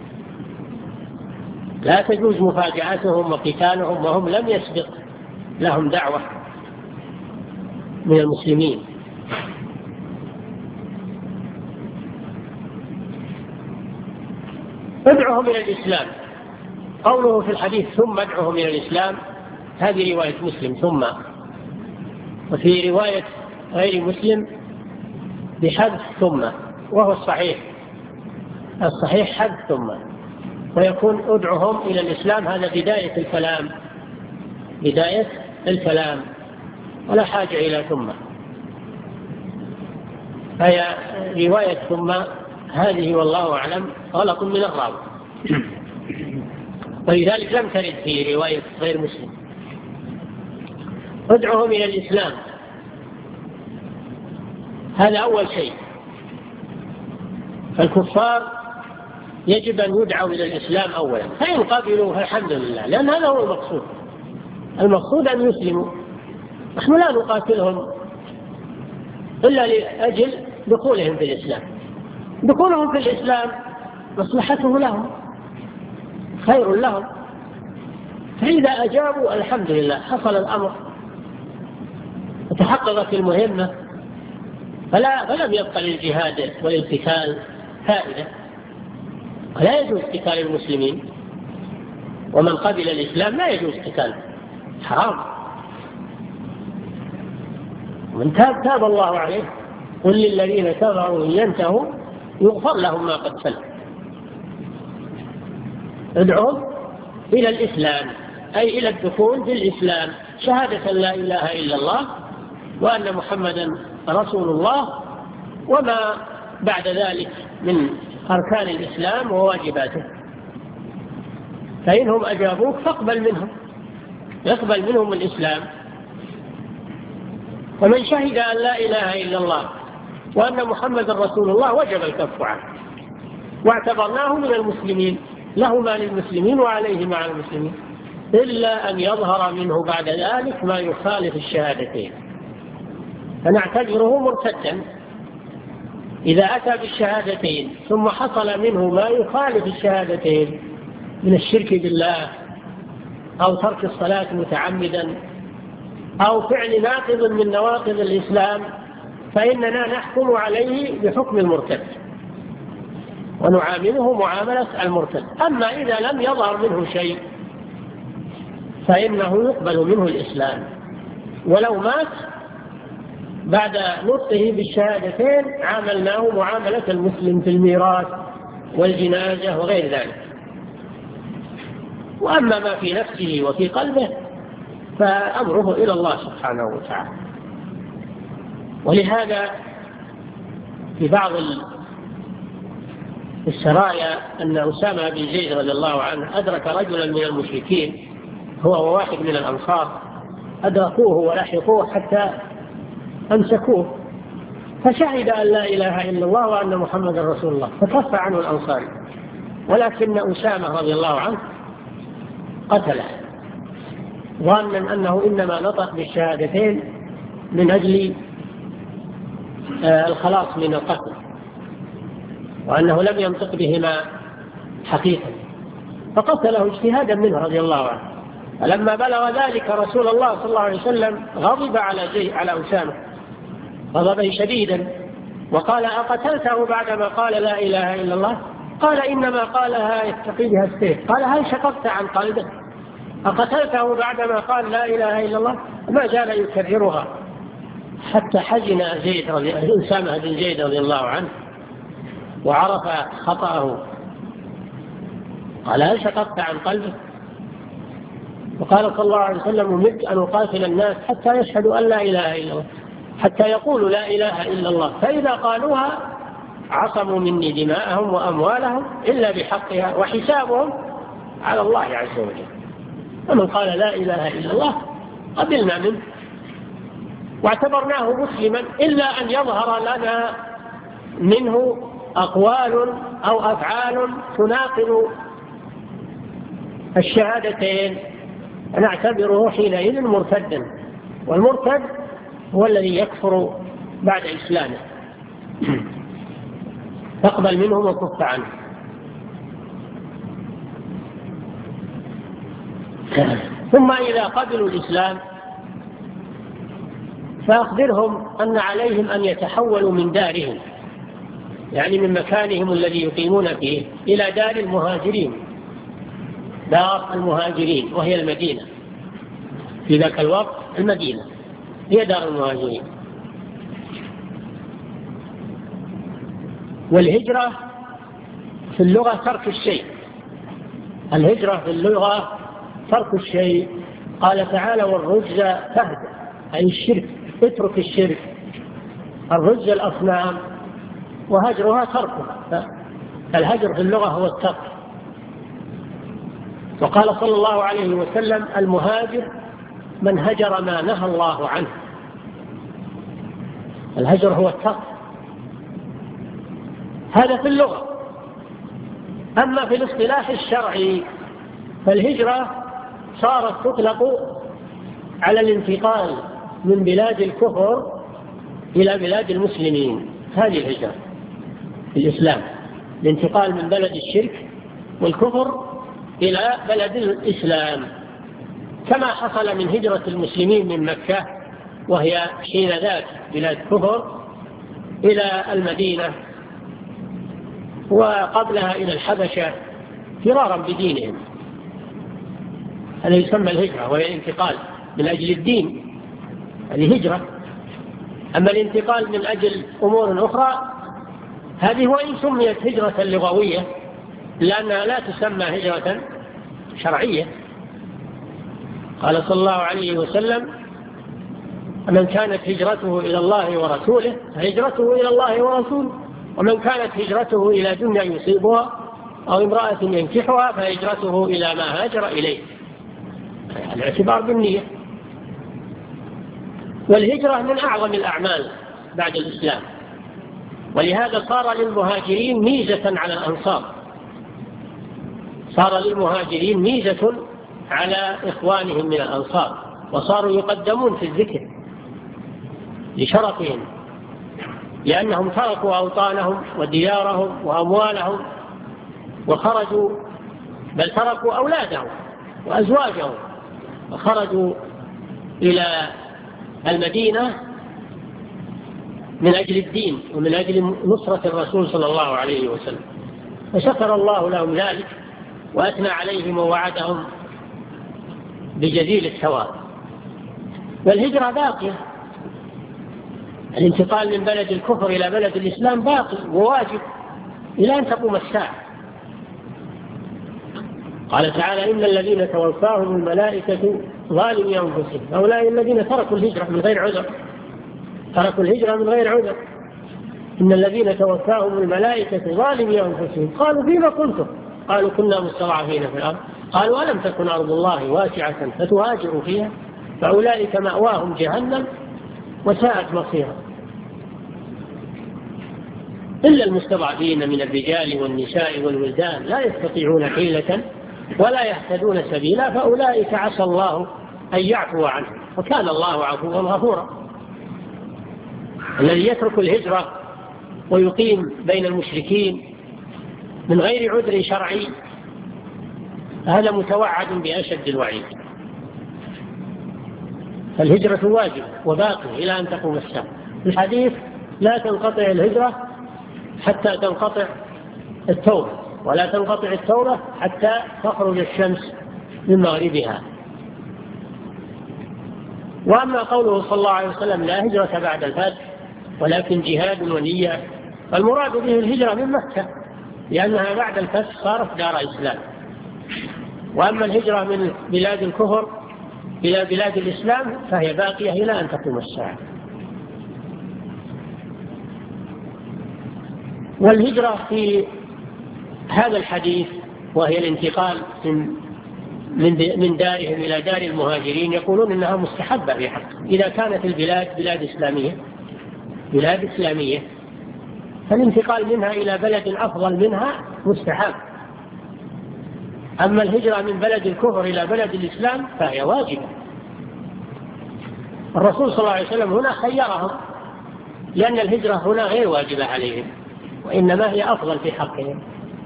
لا تجوز مفاجأتهم وقتالهم وهم لم يسبق لهم دعوة من المسلمين. ادعوهم إلى الإسلام. قوله في الحديث ثم ادعوهم إلى الإسلام، هذه رواية مسلم ثم، وفي رواية غير مسلم بحذف ثم، وهو الصحيح حذف ثم، ويكون ادعوهم إلى الإسلام هذا بداية الكلام ولا حاجة إلى ثم. هي رواية ثم هذه والله أعلم غلط من الراوي، ولذلك لم ترد في رواية غير مسلم. ادعوهم إلى الإسلام، هذا أول شيء. فالكفار يجب أن يدعوا إلى الإسلام أولا، فإن قبلوا فالحمد لله، لأن هذا هو المقصود أن يسلموا. نحن لا نقاتلهم إلا لأجل دخولهم في الإسلام. دخولهم في الإسلام مصلحته لهم، خير لهم، فإذا أجابوا الحمد لله حصل الأمر وتحققت المهمة، فلم يبقى للجهاد وللقتال فائدة. ولا يجوز قتال المسلمين، ومن قبل الإسلام لا يجوز قتاله، حرام. ومن تاب الله عليه، قل للذين كفروا إن ينتهوا يغفر لهم ما قد سلف. ادعوهم إلى الإسلام، أي إلى الدخول في الإسلام، شهادة لا إله إلا الله وأن محمدا رسول الله، وما بعد ذلك من أركان الإسلام وواجباته. فإنهم أجابوك فاقبل منهم، يقبل منهم الإسلام. ومن شهد أن لا إله إلا الله وأن محمد رسول الله وجب الكف عنه، واعتبرناه من المسلمين، له ما للمسلمين وعليه مع المسلمين، إلا أن يظهر منه بعد ذلك ما يخالف الشهادتين، فنعتبره مرتدا إذا أتى بالشهادتين ثم حصل منه ما يخالف الشهادتين من الشرك بالله أو ترك الصلاة متعمدا أو فعل ناقض من نواقض الإسلام، فإننا نحكم عليه بحكم المرتد ونعامله معاملة المرتد. أما إذا لم يظهر منه شيء فإنه يقبل منه الإسلام، ولو مات بعد نطقه بالشهادتين عاملناه معاملة المسلم في الميراث والجنازة وغير ذلك. وأما ما في نفسه وفي قلبه فأمره إلى الله سبحانه وتعالى. ولهذا في بعض السرايا أن أسامة بن زيد رضي الله عنه أدرك رجلا من المشركين هو وواحد من الأنصار، أدركوه ولحقوه حتى أمسكوه، فشهد أن لا إله إلا الله وأن محمد رسول الله، فكف عنه الأنصاري، ولكن أسامة رضي الله عنه قتله ظانا أنه إنما نطق بالشهادتين من أجل الخلاص من القتل، وأنه لم ينطق بهما حقيقة، فقتله اجتهادا منه رضي الله عنه. فلما بلغ ذلك رسول الله صلى الله عليه وسلم غضب على أسامة غضبا شديدا، وقال: أقتلته بعدما قال لا إله إلا الله؟ قال: إنما قالها يتقي بها السيف. قال: هل شققت عن قلبه؟ أقتلته بعدما قال لا إله إلا الله؟ ما زال يكررها حتى حزن أسامة بن زيد رضي الله عنه وعرف خطأه. قال: هل شققت عن قلبه؟ وقال صلى الله عليه وسلم: أمرت أن أقاتل الناس حتى يشهدوا أن لا إله إلا الله، حتى يقولوا لا إله إلا الله، فإذا قالوها عصموا مني دماءهم وأموالهم إلا بحقها وحسابهم على الله عز وجل. ومن قال لا إله إلا الله قبلنا منه واعتبرناه مسلما، إلا أن يظهر لنا منه أقوال أو أفعال تناقض الشهادتين، نعتبره حينئذ مرتدا، والمرتد هو الذي يكفر بعد إسلامه، تقبل منهم وكف عنه. ثم إذا قبلوا الإسلام فأخبرهم أن عليهم أن يتحولوا من دارهم، يعني من مكانهم الذي يقيمون فيه، إلى دار المهاجرين، دار المهاجرين، وهي المدينة. في ذاك الوقت المدينة هي دار المهاجرين. والهجرة في اللغة ترك الشيء، الهجرة في اللغة ترك الشيء. قال تعالى: والرجز فهد، أي الشرك، اترك الشرك. الرجز الأصنام وهجرها تركه، الهجر في اللغة هو الترك. وقال صلى الله عليه وسلم: المهاجر من هجر ما نهى الله عنه. الهجر هو الترك، هذا في اللغة. أما في الاصطلاح الشرعي فالهجرة صارت تطلق على الانتقال من بلاد الكفر إلى بلاد المسلمين، هذه الهجرة في الإسلام، الانتقال من بلد الشرك والكفر إلى بلد الإسلام، كما حصل من هجرة المسلمين من مكة وهي حين ذاك بلاد كفر إلى المدينة، وقبلها إلى الحبشة فرارا بدينهم. هذا يسمى الهجرة، وهي الانتقال من أجل الدين، هذه هجرة. أما الانتقال من أجل أمور أخرى هذه وإن سميت هجرة لغوية لأنها لا تسمى هجرة شرعية. قال صلى الله عليه وسلم: من كانت هجرته إلى الله ورسوله فهجرته إلى الله ورسوله، ومن كانت هجرته إلى دنيا يصيبها أو امرأة ينكحها فهجرته إلى ما هاجر إليه. الاعتبار بالنية. والهجرة من أعظم الأعمال بعد الإسلام، ولهذا صار للمهاجرين ميزة على الأنصار، صار للمهاجرين ميزة على إخوانهم من الأنصار، وصاروا يقدمون في الذكر لشرفهم، لأنهم تركوا أوطانهم وديارهم وأموالهم وخرجوا، بل تركوا أولادهم وأزواجهم وخرجوا إلى المدينة من أجل الدين ومن أجل نصرة الرسول صلى الله عليه وسلم، فشكر الله لهم ذلك وأثنى عليهم ووعدهم بجزيل الثواب. والهجرة باقية، الانتقال من بلد الكفر إلى بلد الإسلام باقي وواجب إلى أن تقوم الساعة. قال تعالى: إن الذين توفاهم الملائكة ظالمي أنفسهم، هؤلاء الذين تركوا الهجرة من غير عذر، تركوا الهجرة من غير عذر. إن الذين توفاهم الملائكة ظالمي أنفسهم قالوا: فيما كنتم؟ قالوا: كنا مستضعفين في الأرض. قالوا: ألم تكن أرض الله واسعة فتهاجروا فيها؟ فأولئك مأواهم جهنم وساءت مصيرا. إلا المستضعفين من الرجال والنساء والولدان لا يستطيعون حيلة ولا يهتدون سبيلا، فأولئك عسى الله أن يعفو عنهم، وكان الله عفوا غفورا. الذي يترك الهجرة ويقيم بين المشركين من غير عذر شرعي هذا متوعد بأشد الوعيد. فالهجرة واجب وباقي إلى أن تقوم الساعة. في الحديث: لا تنقطع الهجرة حتى تنقطع التوبة، ولا تنقطع التوبة حتى تخرج الشمس من مغربها. وأما قوله صلى الله عليه وسلم: لا هجرة بعد الفتح ولكن جهاد ونية، فالمراد به الهجرة من مكة، لأنها بعد الفتح صارت دار إسلام. وأما الهجرة من بلاد الكفر إلى بلاد الإسلام فهي باقية إلى أن تقوم الساعة. والهجرة في هذا الحديث وهي الانتقال من دارهم إلى دار المهاجرين يقولون إنها مستحبة بحق إذا كانت البلاد بلاد إسلامية، فالانتقال منها إلى بلد أفضل منها مستحب. أما الهجرة من بلد الكفر إلى بلد الإسلام فهي واجبة. الرسول صلى الله عليه وسلم هنا خيرهم، لأن الهجرة هنا غير واجبة عليهم وإنما هي أفضل في حقهم.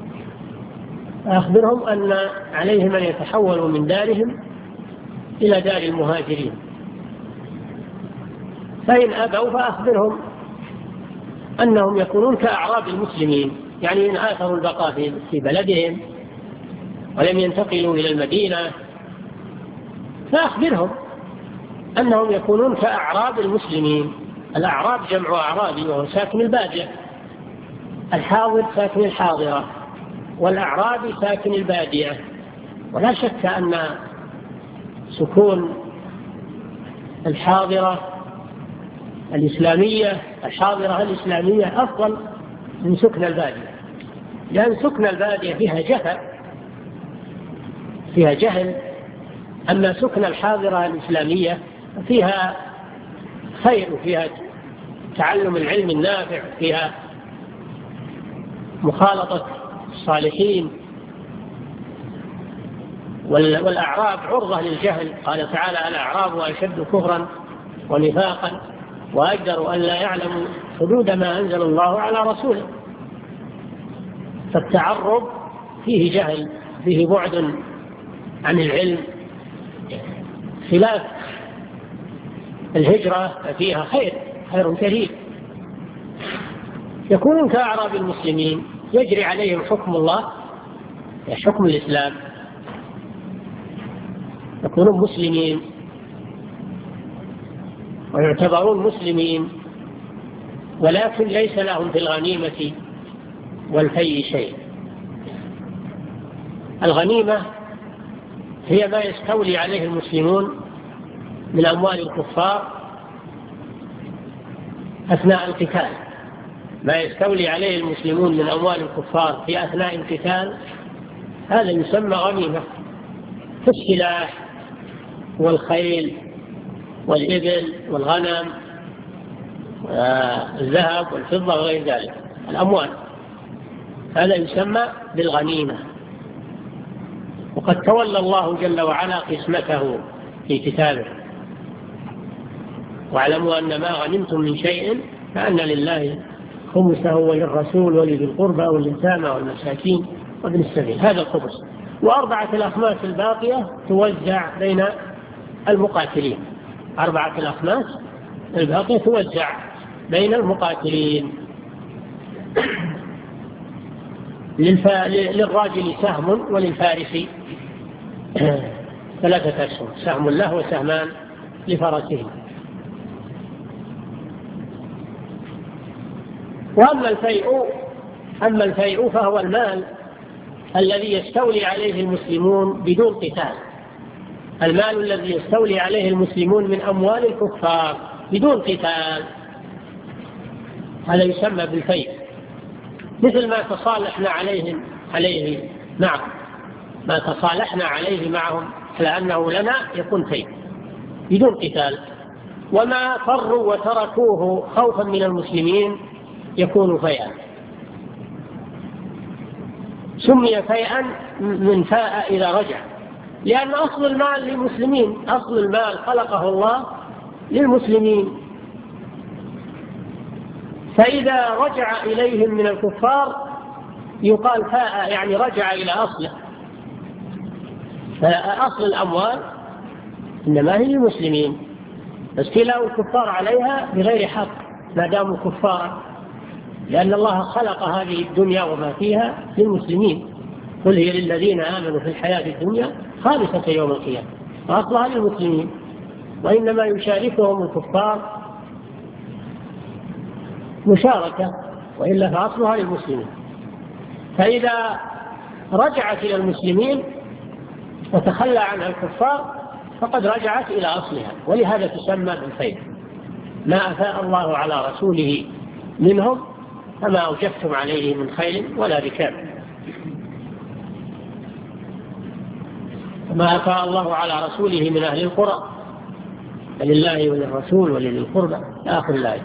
أخبرهم أن عليهم أن يتحولوا من دارهم إلى دار المهاجرين، فإن أبوا فأخبرهم أنهم يكونون كأعراب المسلمين، يعني إن آثروا البقاء في بلدهم ولم ينتقلوا إلى المدينة فأخبرهم أنهم يكونون كأعراب المسلمين. الأعراب جمع أعرابي وهو ساكن البادية، الحاضر ساكن الحاضرة، والأعرابي ساكن البادية. ولا شك أن سكون الحاضرة الإسلامية أفضل من سكن البادية، لأن سكن البادية فيها جهل، أما سكن الحاضرة الإسلامية فيها خير، وفيها تعلم العلم النافع، فيها مخالطة الصالحين. والأعراب عرضة للجهل، قال تعالى: الأعراب أشد كفرا ونفاقا وأجدر أن لا يعلموا حدود ما أنزل الله على رسوله. فالتعرض فيه جهل، فيه بعد عن العلم، خلاف الهجرة فيها خير كثير. يكونون كأعراب المسلمين يجري عليهم حكم الله، حكم الإسلام، يكونون مسلمين ويعتبرون مسلمين، ولكن ليس لهم في الغنيمة والفيء شيء. الغنيمة هي ما يستولي عليه المسلمون من أموال الكفار أثناء القتال، ما يستولي عليه المسلمون من أموال الكفار في أثناء القتال هذا يسمى غنيمة، في السلاح والخيل والإبل والغنم الذهب والفضة وغير ذلك الأموال، هذا يسمى بالغنيمة. وقد تولى الله جل وعلا قسمته في كتابه: واعلموا أن ما غنمتم من شيء فأن لله خمسه وللرسول ولذي القربى واليتامى والمساكين وابن السبيل، هذا الخمس. وأربعة الأخماس الباقية توزع بين المقاتلين، 4 الأخماس الباقية توزع بين المقاتلين. للراجل سهم وللفارس 3 أسهم، سهم له وسهمان لفرسه. وأما الفيء فهو المال الذي يستولي عليه المسلمون بدون قتال، المال الذي يستولي عليه المسلمون من أموال الكفار بدون قتال، هذا يسمى بالفيء، مثل ما تصالحنا عليه معهم، ما تصالحنا عليه معهم على أنه لنا يكون فيء بدون قتال. وما فروا وتركوه خوفا من المسلمين يكون فيئا. سمي فيئا من فاء إذا رجع، لأن أصل المال للمسلمين، أصل المال خلقه الله للمسلمين، فإذا رجع إليهم من الكفار يقال فاء، يعني رجع إلى أصله. فأصل الأموال إنما هي للمسلمين، استيلاء الكفار عليها بغير حق ما داموا كفارا، لأن الله خلق هذه الدنيا وما فيها للمسلمين. قل هي للذين آمنوا في الحياة الدنيا خالصة يوم القيامة، وأصلها للمسلمين، وإنما يشاركهم الكفار مشاركة، وإلا فأصلها للمسلمين. فإذا رجعت إلى المسلمين وتخلى عنها الكفار فقد رجعت إلى أصلها، ولهذا تسمى بالفيء. ما أفاء الله على رسوله منهم فما أوجفتم عليه من خيل ولا ركاب. ما أفاء الله على رسوله من أهل القرى فلله وللرسول ولذي القربى آخر الآية.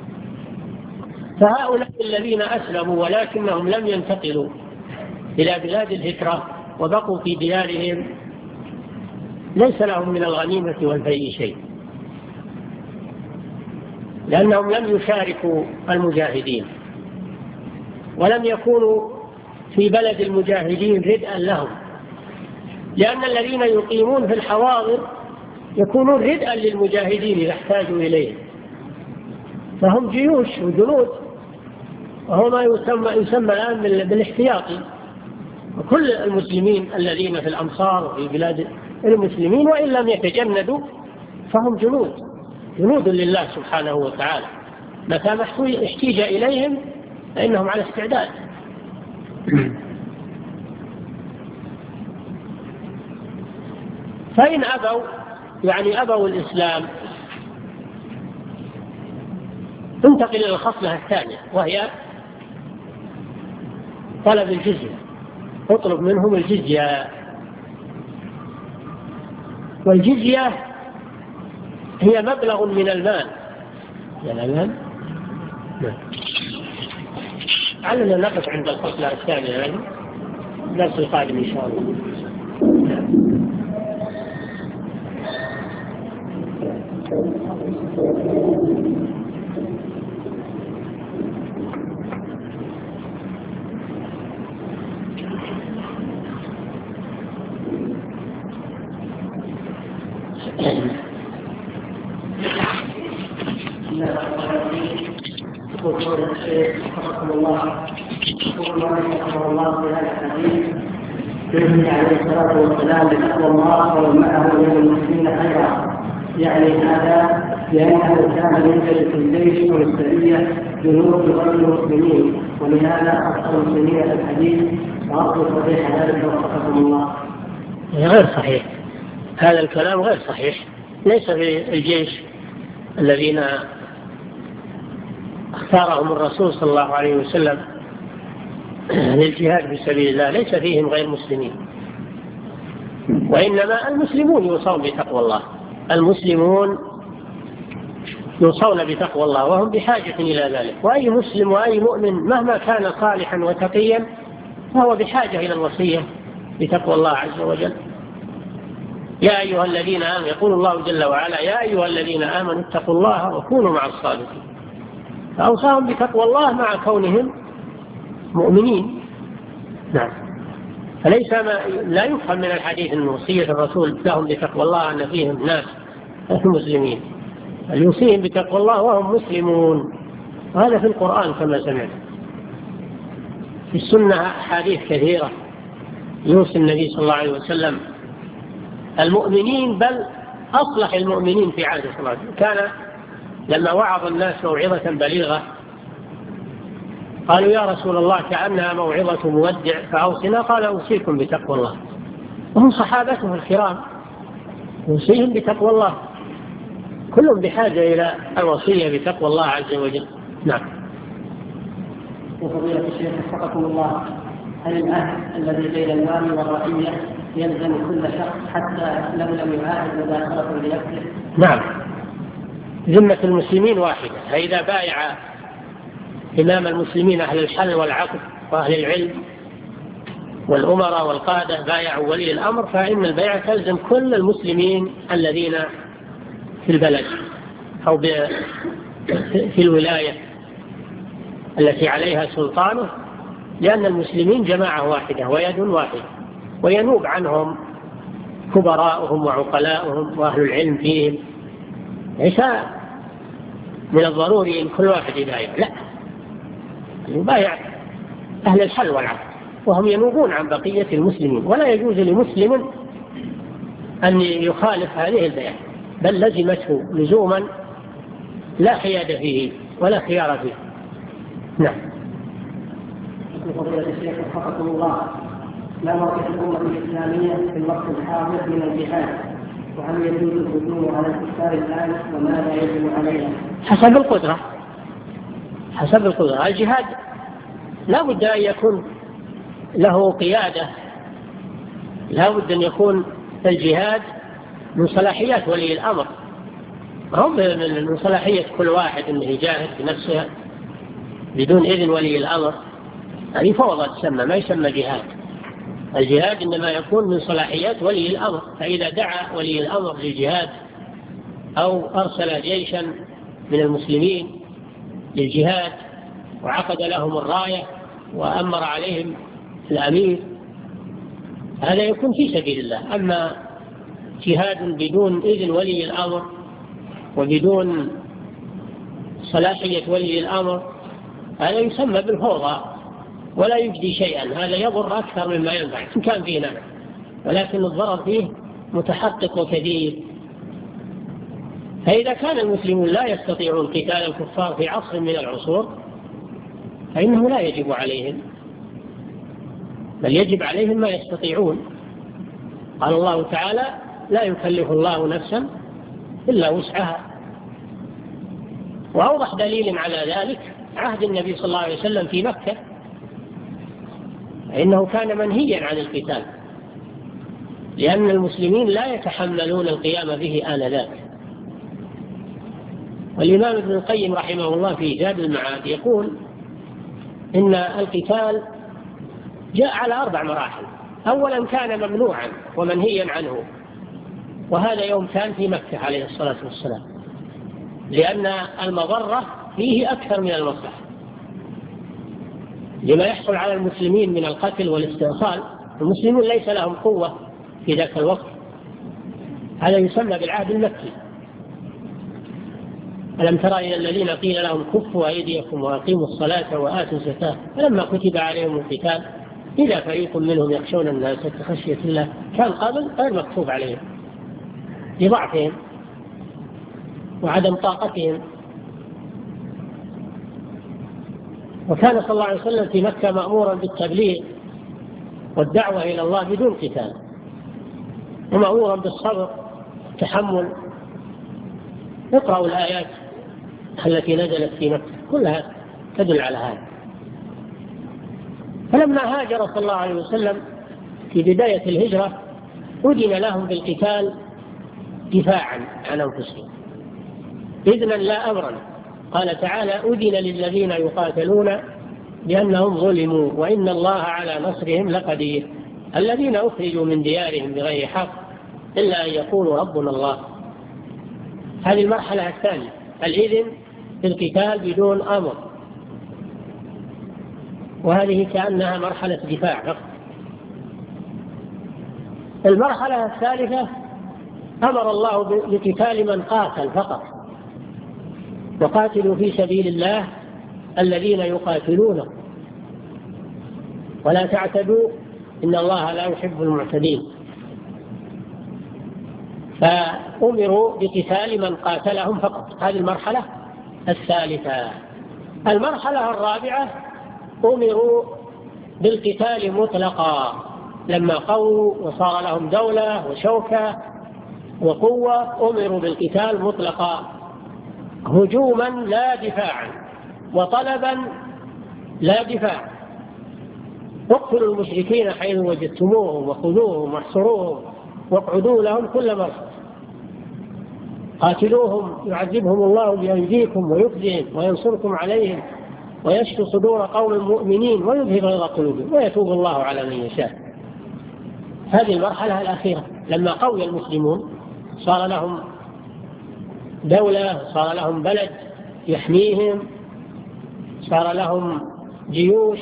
فهؤلاء الذين أسلموا ولكنهم لم ينتقلوا إلى بلاد الهجرة وبقوا في ديارهم ليس لهم من الغنيمة والفيء شيء، لأنهم لم يشاركوا المجاهدين ولم يكونوا في بلد المجاهدين ردءا لهم، لأن الذين يقيمون في الحواضر يكونون ردءا للمجاهدين إذا احتاجوا إليه، فهم جيوش وجنود، وهو ما يسمى الآن بالاحتياطي. وكل المسلمين الذين في الأمصار وفي بلاد المسلمين وإن لم يتجندوا فهم جنود لله سبحانه وتعالى، متى ما احتيج إليهم فإنهم على استعداد. فإن أبوا يعني أبوا الإسلام انتقل إلى الخصلة الثانية وهي طلب الجزية، اطلب منهم الجزية. والجزية هي مبلغ من المال. علنا نقف عند الخصلة الثانية يعني الدرس القادم إن شاء الله. النبي عليه الصلاة والسلام بتقوى الله ومن معه من المسلمين خيرا، يعني هذا لأنه كان يوجد في الجيش والسرية جنود غير المسلمين، ولهذا أكثر المسلمين في الحديث وأصل صحيح ذلك وفقكم الله. غير صحيح، هذا الكلام غير صحيح. ليس في الجيش الذين اختارهم الرسول صلى الله عليه وسلم للجهاد في سبيل الله ليس فيهم غير مسلمين، وإنما المسلمون يوصون بتقوى الله، المسلمون يوصون بتقوى الله وهم بحاجة إلى ذلك. وأي مسلم وأي مؤمن مهما كان صالحا وتقيا فهو بحاجة إلى الوصية بتقوى الله عز وجل. يا أيها الذين آمنوا، يقول الله جل وعلا: يا أيها الذين آمنوا اتقوا الله وكونوا مع الصادقين. فأوصاهم بتقوى الله مع كونهم مؤمنين. نعم. فليس لا يفهم من الحديث أن وصية الرسول لهم بتقوى الله أن فيهم ناس مسلمين، بل يوصيهم بتقوى الله وهم مسلمون. وهذا في القرآن كما سمعت. في السنة أحاديث كثيرة يوصي النبي صلى الله عليه وسلم المؤمنين، بل أصلح المؤمنين في عهد صلى الله عليه وسلم. كان لما وعظ الناس موعظة بليغة قالوا: يا رسول الله كأنها موعظة مودع فأوصنا. قال: أوصيكم بتقوى الله. وهم صحابته الكرام يوصيهم بتقوى الله، كلهم بحاجة إلى الوصية بتقوى الله عز وجل. نعم. وفضيلة الشيخ وفقكم الله، هل العهد الذي بين الوالي والرعية يلزم كل شخص حتى لو لم يعاهد مداخلة بنفسه؟ نعم، ذمة المسلمين واحدة. فإذا بايع إمام المسلمين أهل الحل والعقد وأهل العلم والأمراء والقادة بايعوا ولي الأمر، فإن البيعة تلزم كل المسلمين الذين في البلد أو في الولاية التي عليها سلطانه، لأن المسلمين جماعة واحدة ويد واحدة، وينوب عنهم كبراءهم وعقلاؤهم وأهل العلم فيهم. ليس من الضروري أن كل واحد يبايع، لا، يبايع أهل الحل والعقد وهم ينوبون عن بقية المسلمين، ولا يجوز لمسلم أن يخالف هذه البيعة، بل لزمته لزوما لا حياد فيه ولا خيار فيه. نعم. فضيلة الشيخ وفقكم الله، ما موقف الأمة الإسلامية في الوقت الحاضر من الجهاد؟ وهل يجوز الهجوم على الكفار الآن وماذا يجب عليها؟ حسب القدرة. حسب القدرة. الجهاد لا بد أن يكون له قيادة، لا بد أن يكون الجهاد من صلاحيات ولي الأمر، هم من صلاحية كل واحد أنه يجاهد بنفسه بدون إذن ولي الأمر. هذه فوضى تسمى، ما يسمى جهاد. الجهاد إنما يكون من صلاحيات ولي الأمر، فإذا دعا ولي الأمر للجهاد أو أرسل جيشا من المسلمين للجهاد وعقد لهم الراية وأمر عليهم الأمير، هذا يكون في سبيل الله. أما جهاد بدون إذن ولي الأمر وبدون صلاحية ولي الأمر هذا يسمى بالفوضى ولا يجدي شيئا، هذا يضر أكثر مما ينفع إن كان فيه نفع، ولكن الضرر فيه متحقق وكبير. فإذا كان المسلمون لا يستطيعون قتال الكفار في عصر من العصور فإنه لا يجب عليهم، بل يجب عليهم ما يستطيعون. قال الله تعالى: لا يكلف الله نفسا إلا وسعها. وأوضح دليل على ذلك عهد النبي صلى الله عليه وسلم في مكة، إنه كان منهيا عن القتال لأن المسلمين لا يتحملون القيام به آنذاك. والإمام ابن القيم رحمه الله في زاد المعاد يقول إن القتال جاء على 4 مراحل. أولا كان ممنوعا ومنهيا عنه، وهذا يوم كان في مكة عليه الصلاة والسلام، لأن المضرة فيه أكثر من المصلحة لما يحصل على المسلمين من القتل والاستئصال. المسلمون ليس لهم قوة في ذاك الوقت، هذا يسمى بالعهد المكي. ألم ترى إلى الذين قيل لهم كفوا أيديكم وأقيموا الصلاة وآتوا الزكاة فلما كتب عليهم القتال إذا فريق منهم يخشون الناس كخشية الله. كان قبل غير مكتوب عليهم لضعفهم وعدم طاقتهم. وكان صلى الله عليه وسلم في مكة مأمورا بالتبليغ والدعوة إلى الله بدون قتال، ومأمورا بالصبر والتحمل. اقرأوا الآيات التي نزلت في مكة كلها تدل على هذا. فلما هاجر صلى الله عليه وسلم في بداية الهجرة أذن لهم بالقتال دفاعا عن أنفسهم، إذنا لا أمرا. قال تعالى: أذن للذين يقاتلون بأنهم ظلموا وإن الله على نصرهم لقدير. الذين أخرجوا من ديارهم بغير حق إلا أن يقولوا ربنا الله. هذه المرحلة الثانية، الإذن في القتال بدون أمر، وهذه كأنها مرحلة دفاع فقط. المرحلة الثالثة أمر الله بقتال من قاتل فقط: وقاتلوا في سبيل الله الذين يقاتلون ولا تعتدوا إن الله لا يحب المعتدين. فأمروا بقتال من قاتلهم فقط. هذه المرحلة الثالثة. المرحلة الرابعة أمروا بالقتال مطلقا، لما قووا وصار لهم دولة وشوكة وقوة أمروا بالقتال مطلقا، هجوما لا دفاعا وطلبا لا دفاع. اقتلوا المشركين حيث وجدتموهم وخذوهم واحصروهم واقعدوا لهم كل مرة. قاتلوهم يعذبهم الله بأيديكم ويخزيهم وينصركم عليهم ويشفي صدور قوم مؤمنين ويذهب غيظ قلوبهم ويتوب الله على من يشاء. هذه المرحلة الأخيرة لما قوي المسلمون، صار لهم دولة، صار لهم بلد يحميهم، صار لهم جيوش،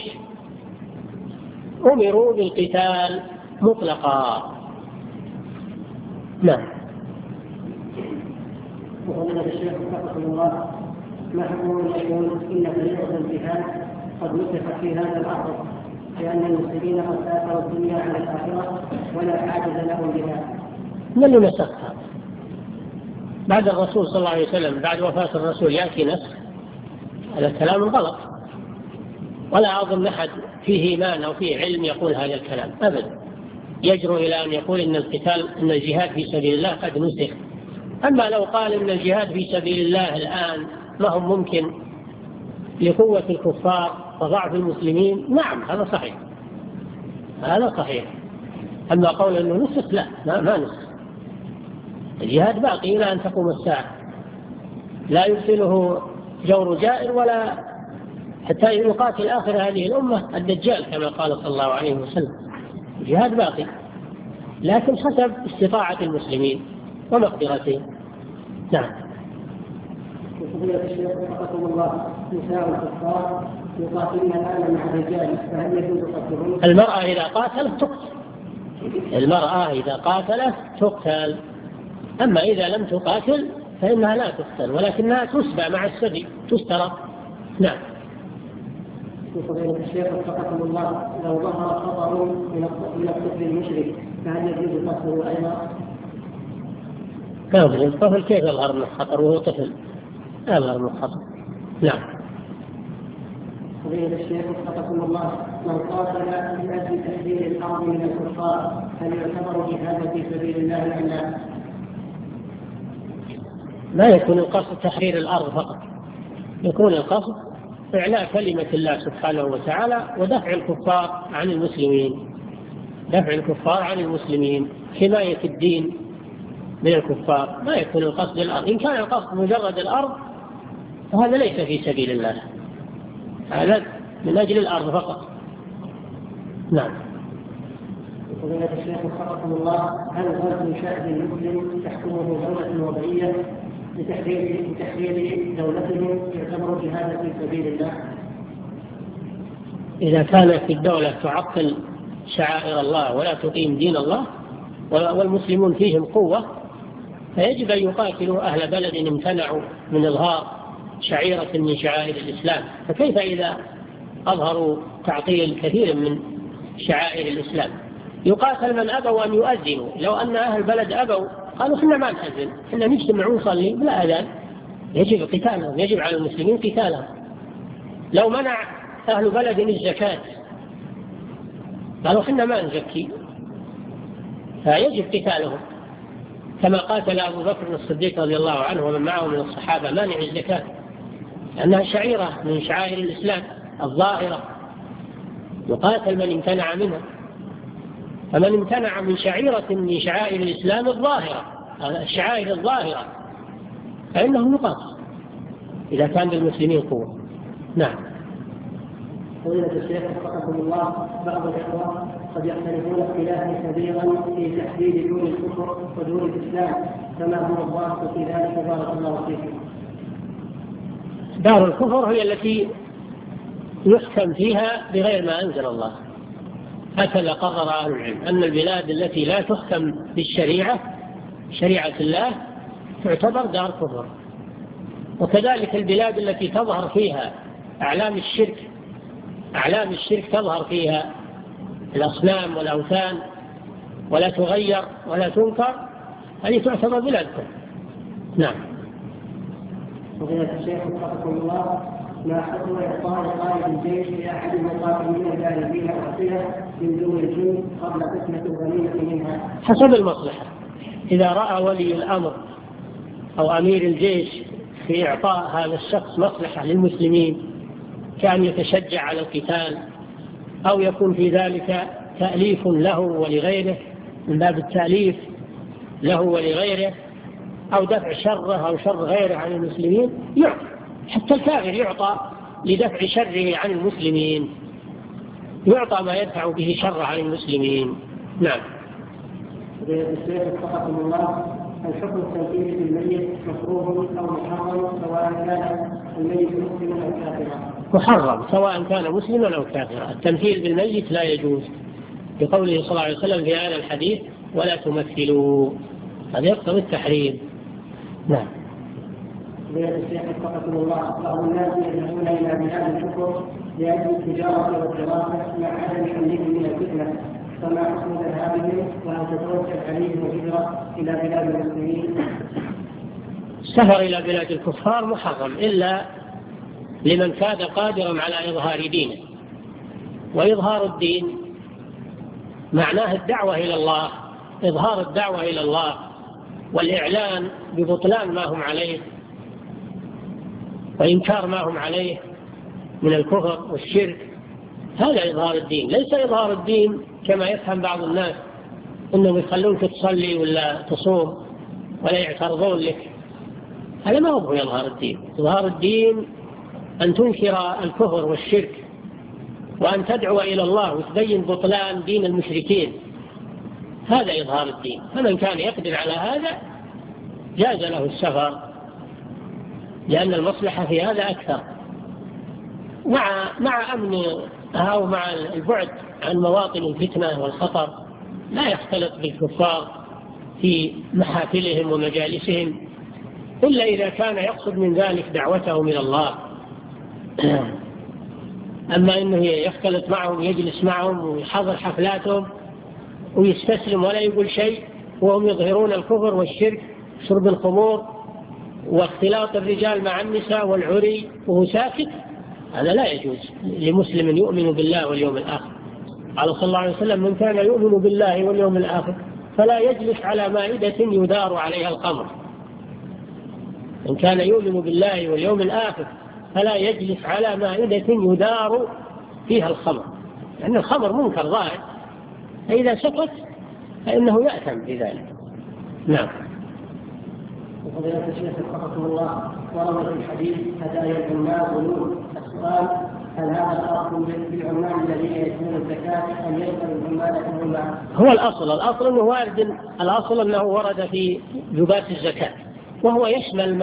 أمروا بالقتال مطلقا. نعم. وقال الشيخ رحمه الله: ما حكم من يقول إن فريضة الجهاد قد نسخت في هذا العصر، لأن المسلمين قد آثروا الدنيا على الآخرة ولا عاجز لهم بها؟ من نسخها؟ بعد الرسول صلى الله عليه وسلم، بعد وفاة الرسول يأتي نسخ؟ هذا كلام غلط، ولا أظن أحد فيه إيمان أو فيه علم يقول هذا الكلام أبدا. يجرؤ إلى أن يقول إن الجهاد في سبيل الله قد نسخ. أما لو قال إن الجهاد في سبيل الله الآن ما هو ممكن لقوة الكفار وضعف المسلمين، نعم هذا صحيح، هذا صحيح. أما قول أنه نسخ، لا، ما نسخ. الجهاد باقي إلى أن تقوم الساعة، لا يبطله جور جائر ولا حتى يقاتل آخر هذه الأمة الدجال كما قال صلى الله عليه وسلم. الجهاد باقي، لكن حسب استطاعة المسلمين ومقدرتهم. نعم. وفضيلة الشيخ رحمه الله: نساء الكفار يقاتلن الآن مع الرجال، فهل يجوز قتلهم؟ المرأة إذا قاتلت تقتل، المرأة إذا قاتلت تقتل. أما إذا لم تقاتل فإنها لا تقتل، ولكنها تسبى مع السبي، تسترى. نعم. وفضيلة الشيخ رحمه الله: لو ظهر خطر من الطفل المشرك فهل يجوز قتله أيضا؟ لا، الطفل كيف يظهر من الخطر وهو طفل؟ لا يظهر من الخطر. نعم. فضيلة الشيخ رحمه الله: من قاتل من أجل تحرير الأرض من الكفار هل يعتبر جهادا في سبيل الله أم لا؟ لا يكون القصد تحرير الأرض فقط، يكون القصد إعلاء كلمة الله سبحانه وتعالى ودفع الكفار عن المسلمين، دفع الكفار عن المسلمين، حماية الدين من الكفار. ما يكون القصد الأرض. إن كان القصد مجرد الأرض فهذا ليس في سبيل الله، هذا من أجل الأرض فقط. نعم. فضيلة الشيخ وفقكم الله: هل غزو شعب المسلم تحكمه دولة وضعية لتحرير دولتهم يعتبر جهادا في سبيل الله؟ إذا كانت الدولة تعطل شعائر الله ولا تقيم دين الله والمسلمون فيهم قوة، فيجب أن يقاتلوا أهل بلد امتنعوا من إظهار شعيرة من شعائر الإسلام. فكيف إذا أظهروا تعطيل كثير من شعائر الإسلام؟ يقاتل من أبوا أن يؤذنوا. لو أن أهل البلد أبوا قالوا إحنا ما نأذن، إحنا نجتمع ونصلي بلا أذان، يجب قتالهم، يجب على المسلمين قتالهم. لو منع أهل بلد الزكاة قالوا إحنا ما نزكي، فيجب قتالهم، كما قاتل أبو بكر الصديق رضي الله عنه ومن معه من الصحابة مانع الزكاة، لأنها شعيرة من شعائر الإسلام الظاهرة، يقاتل من امتنع منها. فمن امتنع من شعيرة من شعائر الإسلام الظاهرة، الشعائر الظاهرة، فإنه يقاتل. إذا كان للمسلمين قوة. نعم. فضيلة الشيخ وفقكم الله، بعض الإخوة قد يختلفون اختلافا كبيرا في تحديد دون الكفر ودون الإسلام، فما هو الضابط في ذلك؟ بارك الله فيكم. دار الكفر هي التي يحكم فيها بغير ما أنزل الله، هكذا قرر أهل العلم أن البلاد التي لا تحكم بالشريعة شريعة الله تعتبر دار كفر. وكذلك البلاد التي تظهر فيها أعلام الشرك تظهر فيها الأصنام والأوثان ولا تغير ولا تنكر، هذه تعتبر بلاد كفر. نعم. فضيلة الشيخ وفقكم الله، ما حكم إعطاء قائد الجيش لأحد المقاتلين البالغين أعطية من دون الجند قبل قسمة الغنيمة منها؟ حسب المصلحة. إذا رأى ولي الأمر أو أمير الجيش في إعطاء هذا الشخص مصلحة للمسلمين، كان يتشجع على القتال أو يكون في ذلك تأليف له ولغيره من باب التأليف له ولغيره، أو دفع شره أو شر غيره عن المسلمين، يعطى. حتى الكافر يعطى لدفع شره عن المسلمين، يعطى ما يدفع به شر عن المسلمين. نعم. الشيخ وفقكم الله، الحكم التنفيذي بالميت مكروه أو محرم سواء كان الميت مسلما أو كافرا؟ محرم سواء كان مسلما أو كافرا. التمثيل بالميت لا يجوز، بقوله صلى الله عليه وسلم في هذا الحديث ولا تمثلوا، هذا يقتضي التحريم. نعم. الشيخ وفقكم الله، بعض الناس يذهبون إلى بلاد الكفر لأجل التجارة والدراسة مع عدم حملهم من الفتنة، فما حكم ذهابهم وهل تتوجب عليهم الهجرة إلى بلاد المسلمين؟ السفر إلى بلاد الكفار محرم إلا لمن كان قادرا على إظهار دينه، وإظهار الدين معناه الدعوة إلى الله، إظهار الدعوة إلى الله والإعلان ببطلان ما هم عليه وإنكار ما هم عليه من الكفر والشرك، هذا إظهار الدين. ليس إظهار الدين كما يفهم بعض الناس إنهم يخلونك تصلي ولا تصوم ولا يعترضون لك، هذا ما هو إظهار الدين. إظهار الدين أن تنكر الكفر والشرك وأن تدعو إلى الله وتبين بطلان دين المشركين، هذا إظهار الدين. فمن كان يقدر على هذا جاز له السفر، لأن المصلحة في هذا أكثر، مع أمن أو مع البعد عن مواطن الفتنة والخطر. لا يختلط بالكفار في محافلهم ومجالسهم إلا إذا كان يقصد من ذلك دعوتهم إلى الله. أما إنه يختلط معهم يجلس معهم ويحضر حفلاتهم ويستسلم ولا يقول شيء وهم يظهرون الكفر والشرك، شرب الخمور واختلاط الرجال مع النساء والعري وهو ساكت، هذا لا يجوز لمسلم يؤمن بالله واليوم الآخر. قال صلى الله عليه وسلم: من كان يؤمن بالله واليوم الآخر فلا يجلس على مائدة يدار عليها الخمر. من كان يؤمن بالله واليوم الآخر فلا يجلس على مائدة يدار فيها الخمر، لأن الخمر منكر ظاهر، فإذا سقط فإنه يأثم بذلك. نعم. وفضيلة الشيخ وفقكم الله، ورد في الحديث هدايا العمال غلول. السؤال: هل هذا خاص بالعمال الذين يدفعون الزكاة أم يدخل العمال كلهم؟ هو الأصل أنه وارد، الأصل أنه ورد في جبات الزكاة، وهو يشمل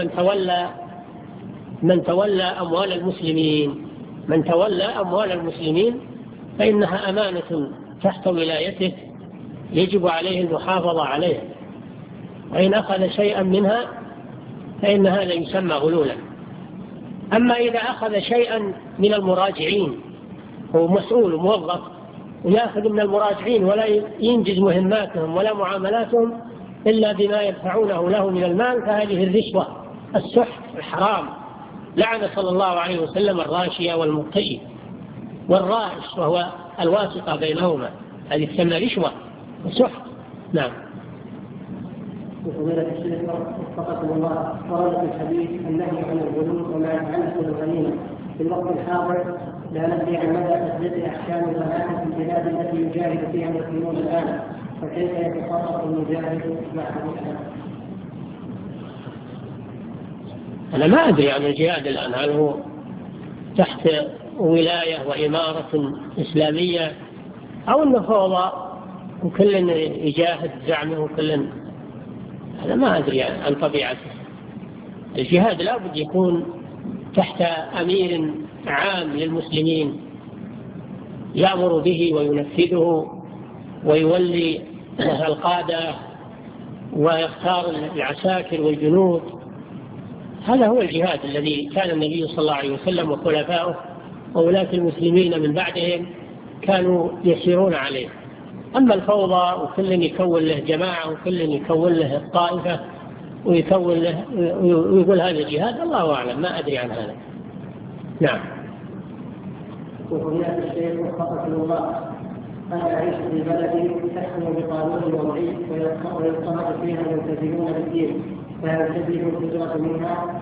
من تولى أموال المسلمين. من تولى أموال المسلمين فإنها أمانة تحت ولايته يجب عليه المحافظة عليها، وإن أخذ شيئا منها فإن هذا يسمى غلولا. أما إذا أخذ شيئا من المراجعين، هو مسؤول موظف ويأخذ من المراجعين ولا ينجز مهماتهم ولا معاملاتهم إلا بما يدفعونه له من المال، فهذه الرشوة السحت الحرام. لعن صلى الله عليه وسلم الراشية والمرتشي والرائش، وهو الواسطة بينهما، هذه تسمى رشوة وسحت. نعم. وفضيلة الشيخ وفقكم الله، ورد في الحديث النهي عن الغلول وما يتعلق بالغنيمة. في الوقت الحاضر لا ندري عن مدى تثبيت أحكام الغنائم في البلاد التي يجاهد فيها المسلمون الآن، فكيف يتصرف المجاهد مع هذا؟ أنا ما أدري عن الجهاد الآن، هل هو تحت ولاية وإمارة إسلامية أو أنه فوضى وكل يجاهد زعمه وكل، أنا ما أدري عن طبيعته. الجهاد لا بد يكون تحت أمير عام للمسلمين يأمر به وينفذه ويولي القادة ويختار العساكر والجنود. هذا هو الجهاد الذي كان النبي صلى الله عليه وسلم وخلفائه وولاة المسلمين من بعدهم كانوا يسيرون عليه. أما الفوضى وكل يكون له جماعة وكل يكون له الطائفة ويكون له ويقول هذا الجهاد، الله أعلم، ما أدري عن هذا. نعم. وفضيلة الشيخ وفقكم الله، أنا أعيش في بلد تحكم بقانون وضعي ويضطهد فيها الملتزمون بالدين، فهل تجب الهجرة منها؟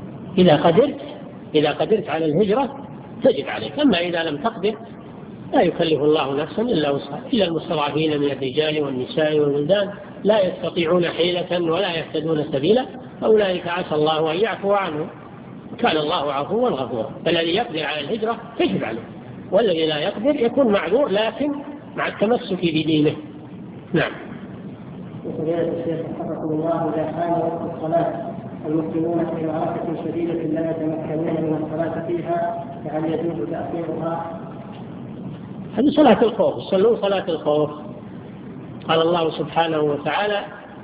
إذا قدرت على الهجرة تجب عليك، أما إذا لم تقدر لا يكلف الله نفسا إلا وسعها، إلا المستضعفين من الرجال والنساء والولدان لا يستطيعون حيلة ولا يهتدون سبيلا، فأولئك عسى الله أن يعفو عنهم، كان الله عفوا غفورا. فالذي يقدر على الهجرة تجب عليه، والذي لا يقدر يكون معذور لكن مع التمسك بدينه. نعم. وفضيلة الشيخ وفقكم الله، إذا كان وقت الصلاة المسلمون في معركة شديدة لا يتمكنون من الصلاة فيها، فهل يجوز تأخيرها؟ هذه صلاة الخوف، صلوا صلاة الخوف. قال الله سبحانه وتعالى: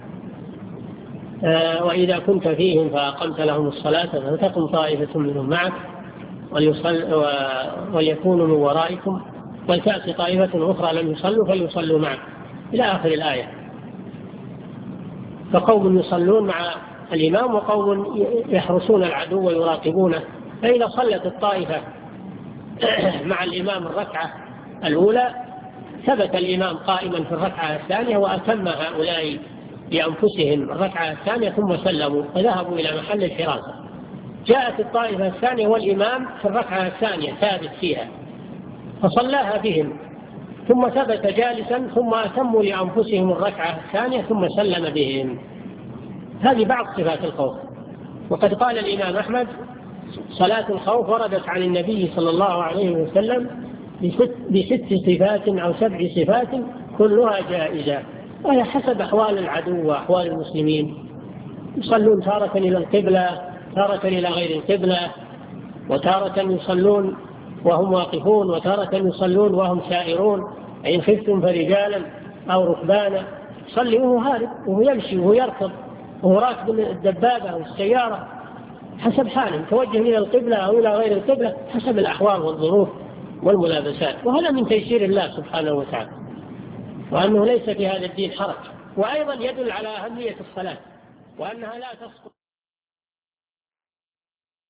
وإذا كنت فيهم فأقمت لهم الصلاة فلتقم طائفة منهم معك وليكونوا من ورائكم ولتأتي طائفة أخرى لم يصلوا فليصلوا معك، إلى آخر الآية. فقوم يصلون مع الإمام وقوم يحرسون العدو ويراقبونه، فإذا صلت الطائفة مع الإمام الركعة الأولى ثبت الإمام قائما في الركعة الثانية وأتم هؤلاء بأنفسهم الركعة الثانية ثم سلموا فذهبوا إلى محل الحراسة. جاءت الطائفة الثانية والإمام في الركعة الثانية ثابت فيها فصلاها بهم ثم ثبت جالسا ثم أتموا لأنفسهم الركعة الثانية ثم سلم بهم. هذه بعض صفات الخوف. وقد قال الإمام أحمد: صلاة الخوف وردت عن النبي صلى الله عليه وسلم بست صفات أو 7 صفات كلها جائزة، وهي حسب أحوال العدو وأحوال المسلمين. يصلون تارة إلى القبلة، تارة إلى غير القبلة، وتارة يصلون وهم واقفون، وتارة يصلون وهم سائرون، إن خفتم فرجالا أو ركبانا. يصلي وهو هارب وهو يمشي وهو يركض وهو راكب الدبابة أو السيارة، حسب حاله، توجه إلى القبلة أو إلى غير القبلة حسب الأحوال والظروف والملابسات. وهذا من تيسير الله سبحانه وتعالى، وأنه ليس في هذا الدين حرج. وأيضا يدل على أهمية الصلاة وأنها لا تسقط